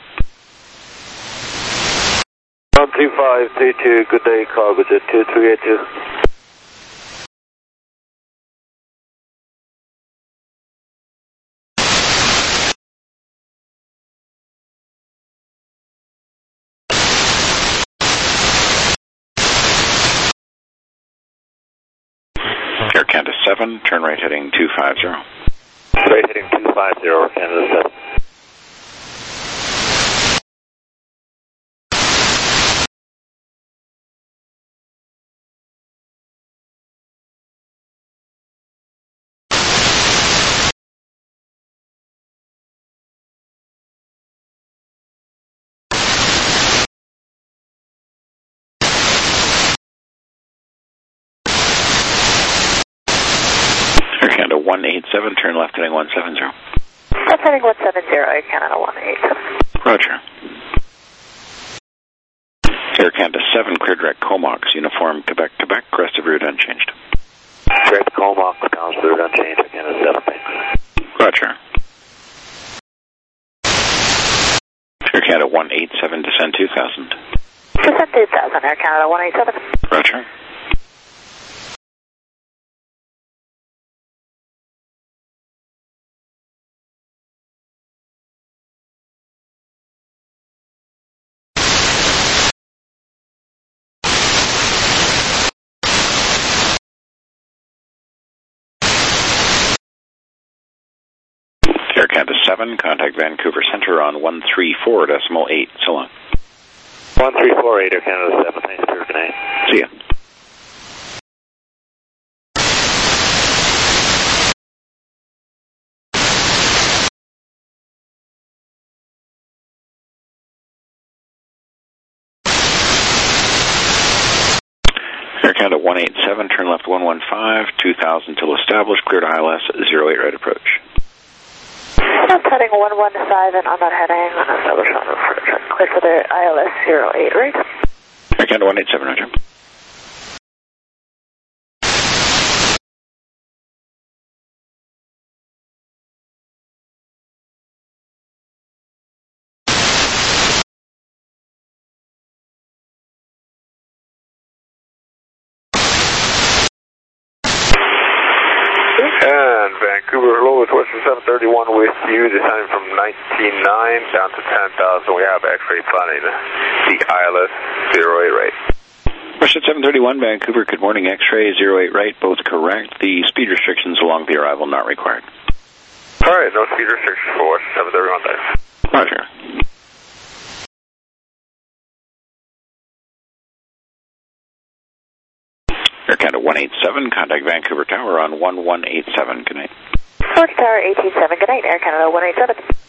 13532, good day, cargo jet 2382. Air Canada 7, turn right heading 250. Right heading 250, Air Canada 7. Air Canada 187, turn left heading 170. Left heading 170, Air Canada 187. Roger. Air Canada 7, clear direct Comox, uniform Quebec, Quebec, rest of route unchanged. Direct Comox, balance route unchanged, Air Canada 7, thanks. Roger. Air Canada 187, descend 2,000. Descend 2,000, on Air Canada 187. Roger. Air Canada 7, contact Vancouver Center on 134.8. So long. 1348, Air Canada 7, thanks, good night. See ya. Air Canada 187, turn left 115, 2000 till established, clear to ILS 08 right approach. That's heading 115 and on that heading, on establish on clear for the ILS 08 right? Air Canada 187, roger. And Vancouver, Lowest Western 731 with you, descending from 19.9 down to 10,000. We have X-ray planning the ILS 08 right. Western 731, Vancouver, good morning, X-ray 08 right, both correct. The speed restrictions along the arrival not required. Alright, no speed restrictions for Western 731, thanks. Roger. Air Canada 187, contact Vancouver Tower on 1187. Good night. Fort Tower 187, good night, Air Canada 187.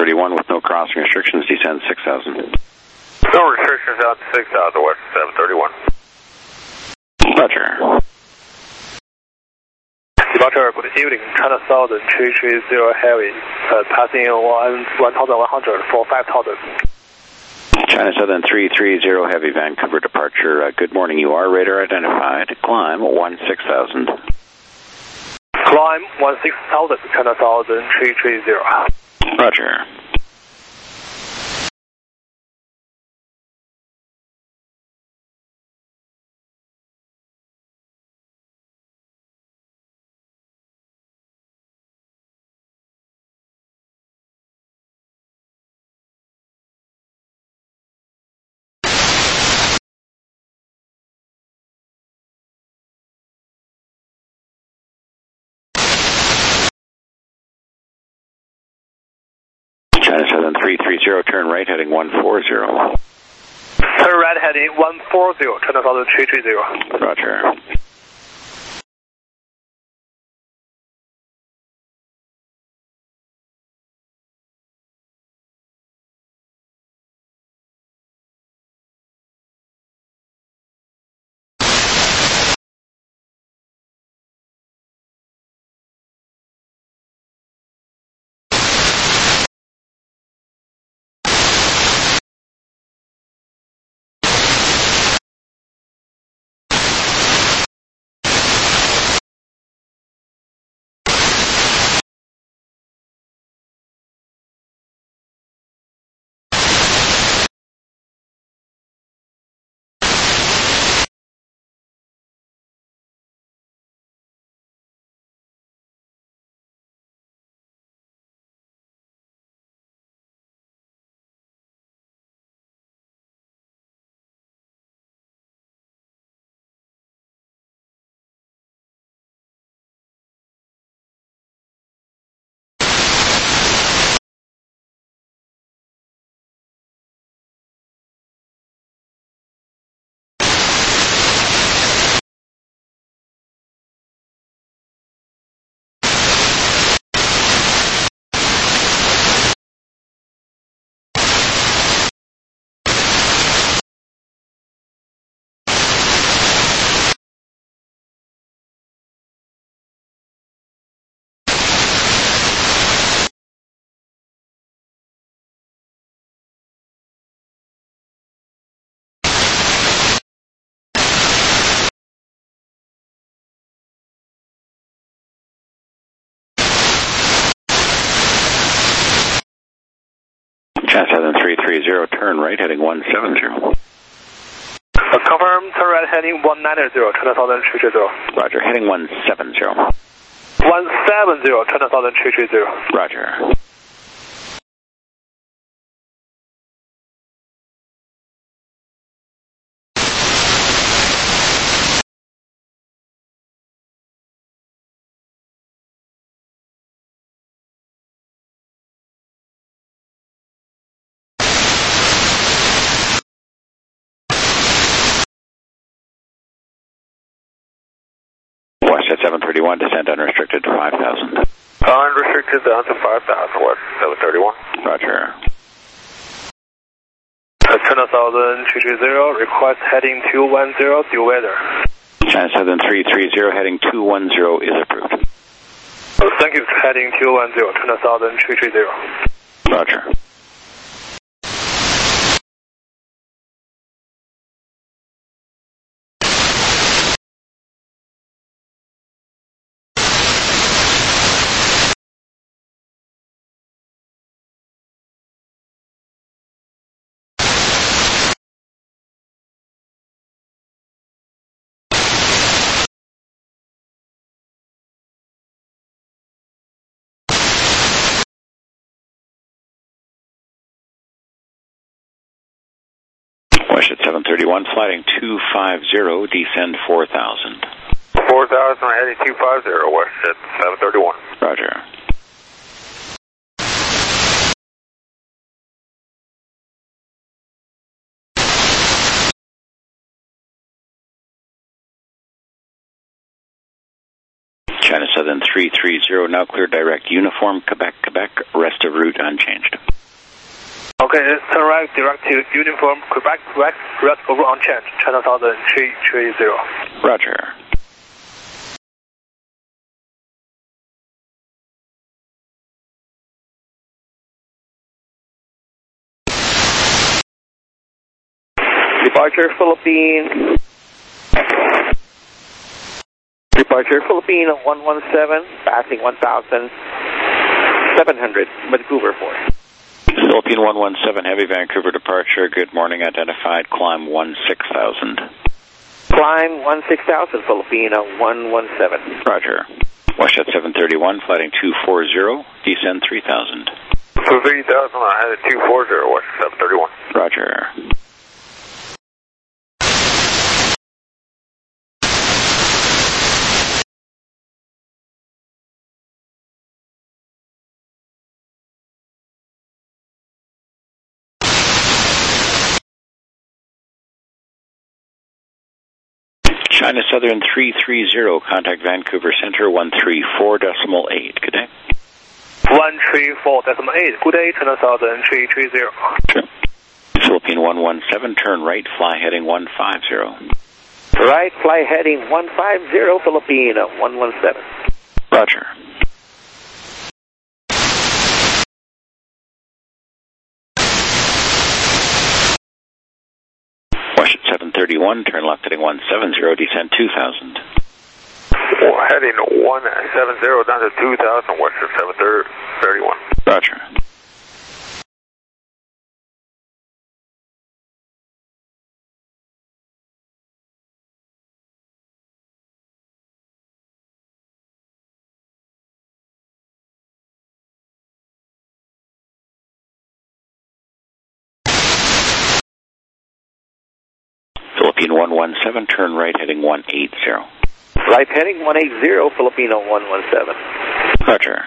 731 with no crossing restrictions, descend 6,000. No restrictions out to 6,000 west 731. Roger. Departure, good evening, China Southern 330 Heavy, passing 1,100 for 5,000. China Southern 330 Heavy, Vancouver departure. Good morning, you are radar identified. Climb 16,000. Climb 16,000, China Southern 330. Roger. China Southern 330, turn right, heading 140. Turn right, heading 140, China Southern 330. Roger. China Southern 330, turn right, heading 170. Confirm, turn right, heading 190, China Southern 330. Roger, heading 170. 170, China Southern 330. Roger. West at 731, descend unrestricted to 5,000. Unrestricted down to 5,000 west 731. Roger. China Southern 330, request heading 210, due weather. China Southern 330, heading 210 is approved. Thank you, heading 210, China Southern 330. Roger. West at 731, sliding 250, descend 4,000. 4,000, heading 250 west at 731. Roger. China Southern 330, now clear direct uniform, Quebec, rest of route unchanged. Okay, turn right, direct to uniform, Quebec, rest of route unchanged, China Southern 330. Roger. Departure Philippine. Departure Philippine 117, passing 1,700, Vancouver 4. Philippine 117, heavy Vancouver departure, good morning, identified, climb 16,000. Climb 16,000, Philippine 117. Roger. WestJet 731, flighting 240, descend 3,000. So 3,000, I had a 240, WestJet 731. Roger. China Southern 330, contact Vancouver Center 134.8. Good day. 134.8. Good day, China Southern 330. Sure. Philippine 117, turn right, fly heading 150. Right, fly heading 150, Philippine 117. Roger. WestJet 731, turn left heading 170, descend 2,000. Heading 170 down to 2,000, WestJet 731. Roger. Philippine 117, turn right heading 180. Right heading 180, Filipino 117. Roger.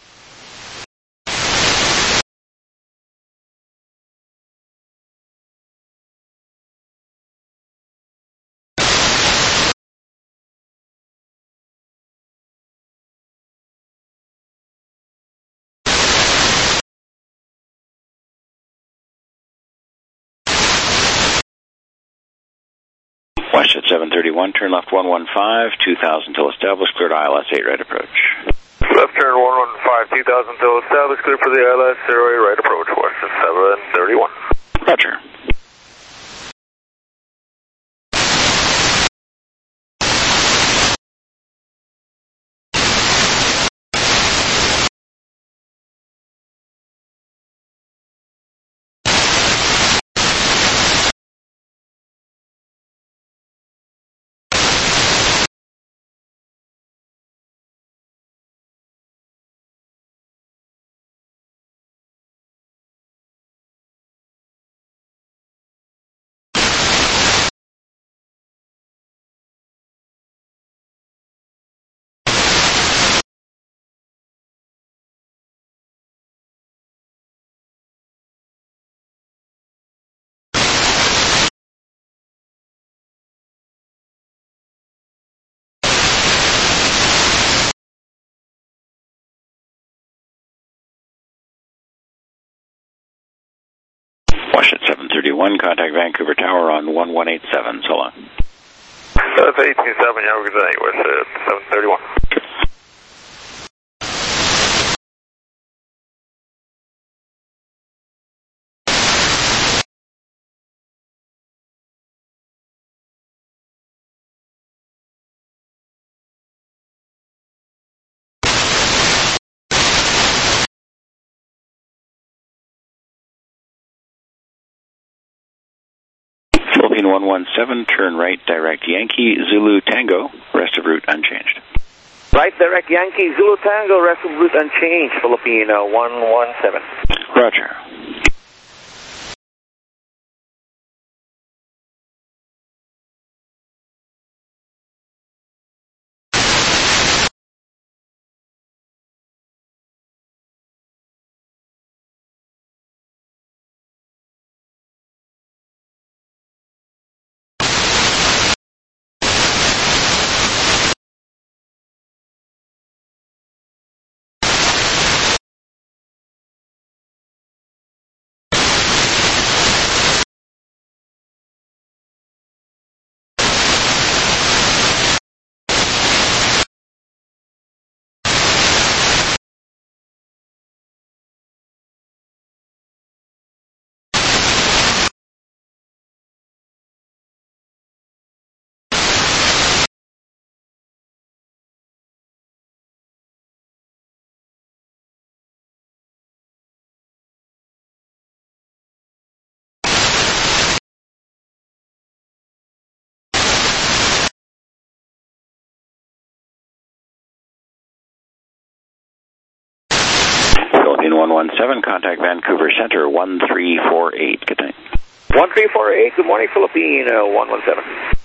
WestJet 731, turn left 115, 2,000 till established, cleared ILS 8 right approach. Left turn 115, 2,000 till established, clear for the ILS 08 right approach, WestJet 731. Roger. WestJet 731, contact Vancouver Tower on 1187, so long. That's 187, have a good day, WestJet 731. Philippine 117, turn right, direct Yankee, Zulu Tango, rest of route unchanged. Right, direct Yankee, Zulu Tango, rest of route unchanged, Filipino 117. Roger. 117, contact Vancouver Center 1348. Good night. 1348, good morning, Filipino 117.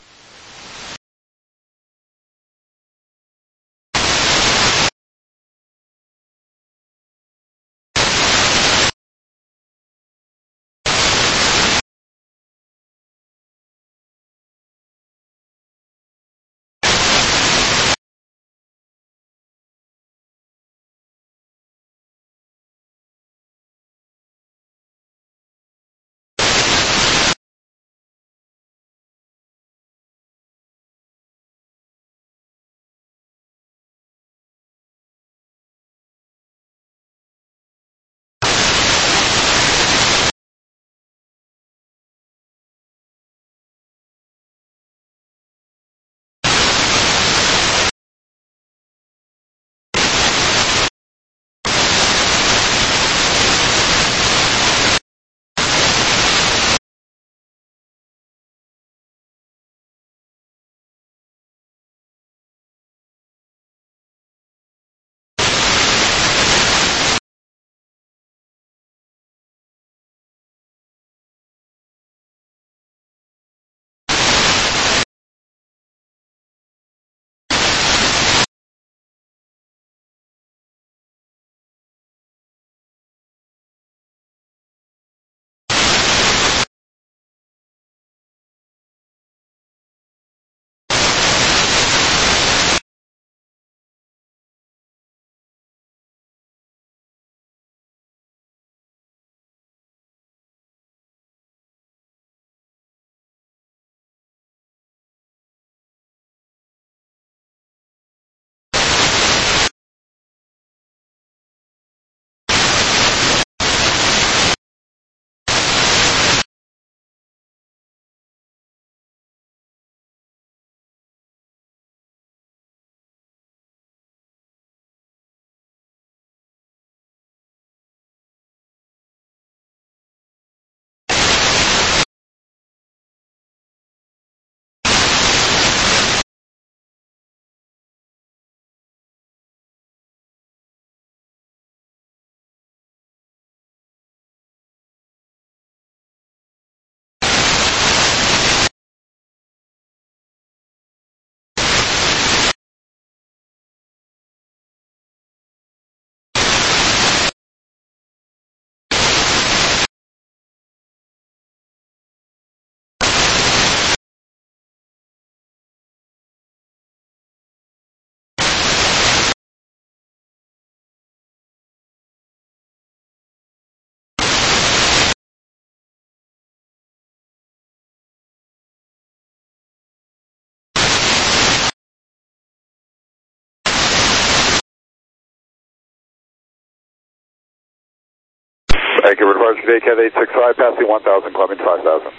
Vancouver departure today, Cat 865, passing 1,000, climbing 5,000.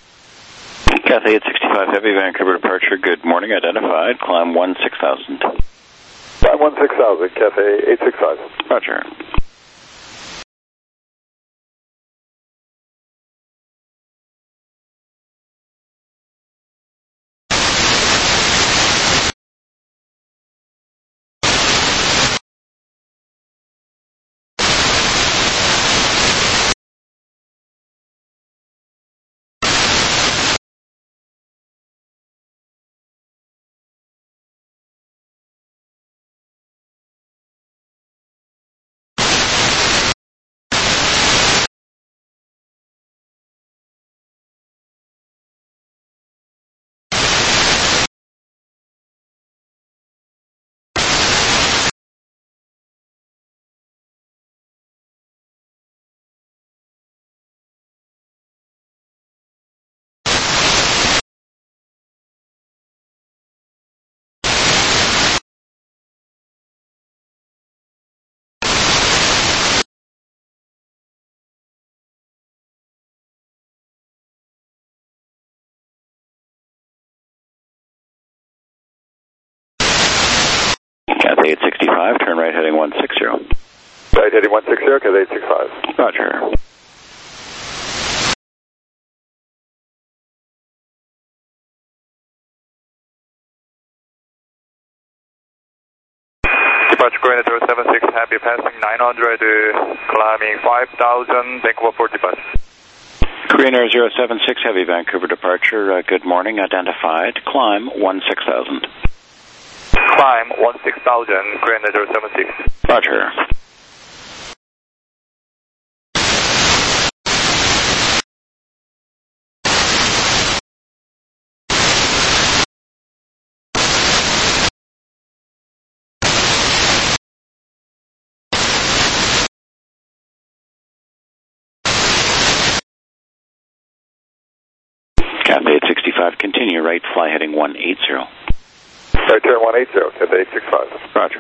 Cat 865 Heavy, Vancouver departure, good morning, identified, climb 16,000. Climb 16,000, Cat 865. Roger. Cat 865, turn right heading 160. Right heading 160, Cat 865. Roger. Departure going at 0760, have you passing 900, climbing 5,000, Vancouver Port departure. Korean Air 076, heavy Vancouver departure, good morning, identified, climb 16,000. Climb 16,000, Korean Air 076. Roger. Cathay 865, continue right, fly heading 180. Right turn 180, Cathay 865. Roger.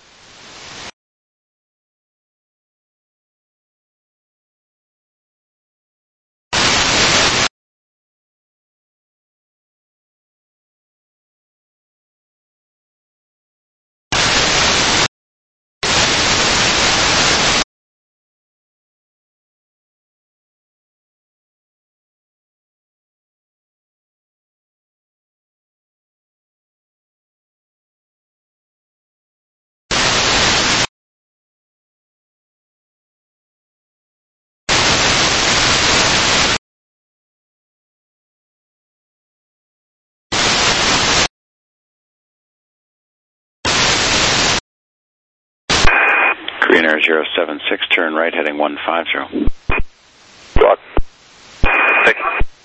Korean Air 076, turn right, heading 150. Block. Thank you.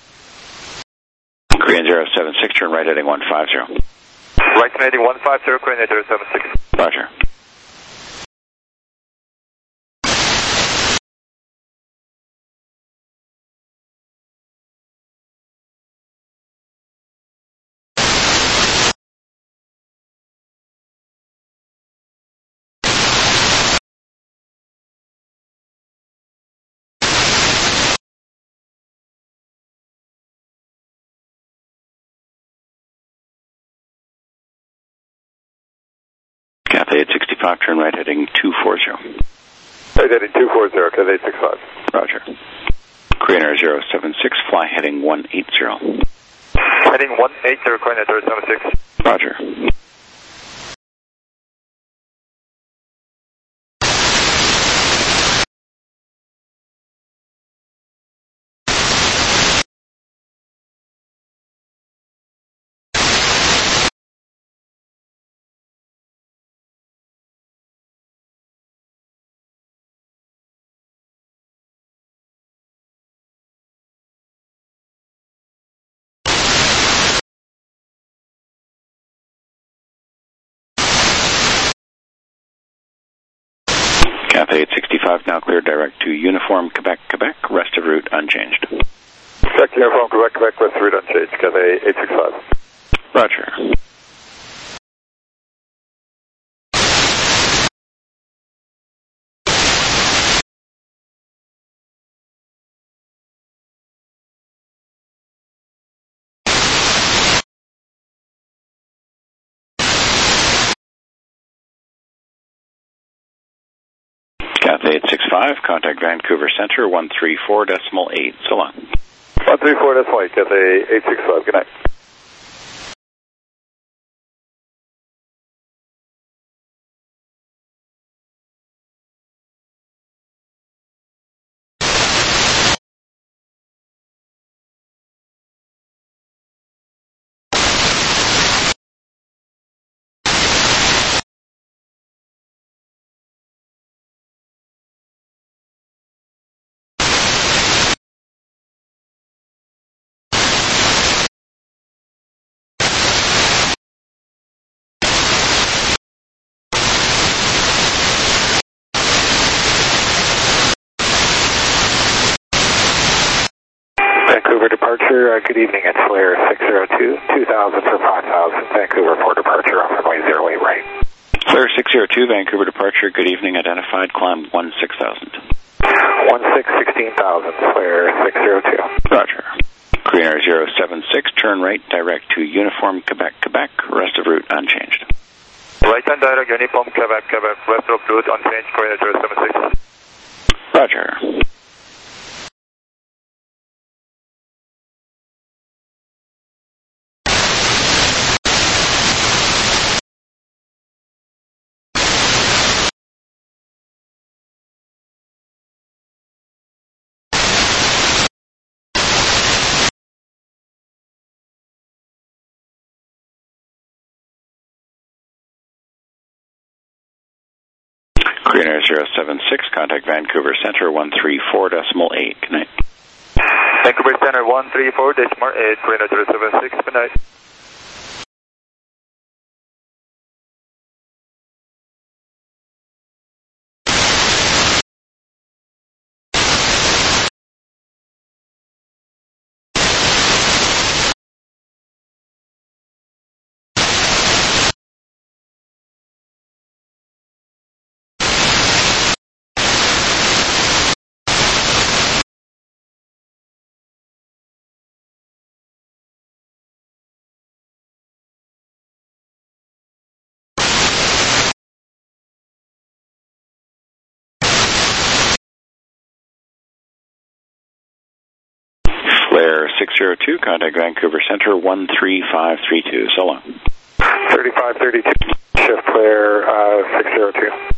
Korean 076, turn right, heading 150. Right heading 150, Korean Air 076. Roger. Cathay 865, turn right, heading 240. Right heading 240, Cathay 865. Roger. Korean Air 076, fly heading 180. Heading 180, Korean Air 076. Roger. Cathay 865, now clear direct to Uniform Quebec, Quebec, rest of route unchanged. Check Uniform Quebec, Quebec, rest of route unchanged, Cathay 865. Roger. Cathay 865, contact Vancouver Center 134.8. So long. 134.8, Cathay 865. Good night. Vancouver departure, good evening, it's Flair 602, 2000 for 5000, Vancouver for departure on runway 08 right. Flair 602, Vancouver departure, good evening, identified, climb 16,000. 16,000, Flair 602. Roger. Korean Air 076, turn right, direct to Uniform Quebec, Quebec, rest of route unchanged. Right hand direct, Uniform Quebec, Quebec, rest of route unchanged, Korean Air 076. Roger. Green Air 076, contact Vancouver Center 134.8. Good night. Vancouver Center 134.8, Green Air 076, good night. Flare 602, contact Vancouver Center 13532. So long. 3532, shift Flare 602.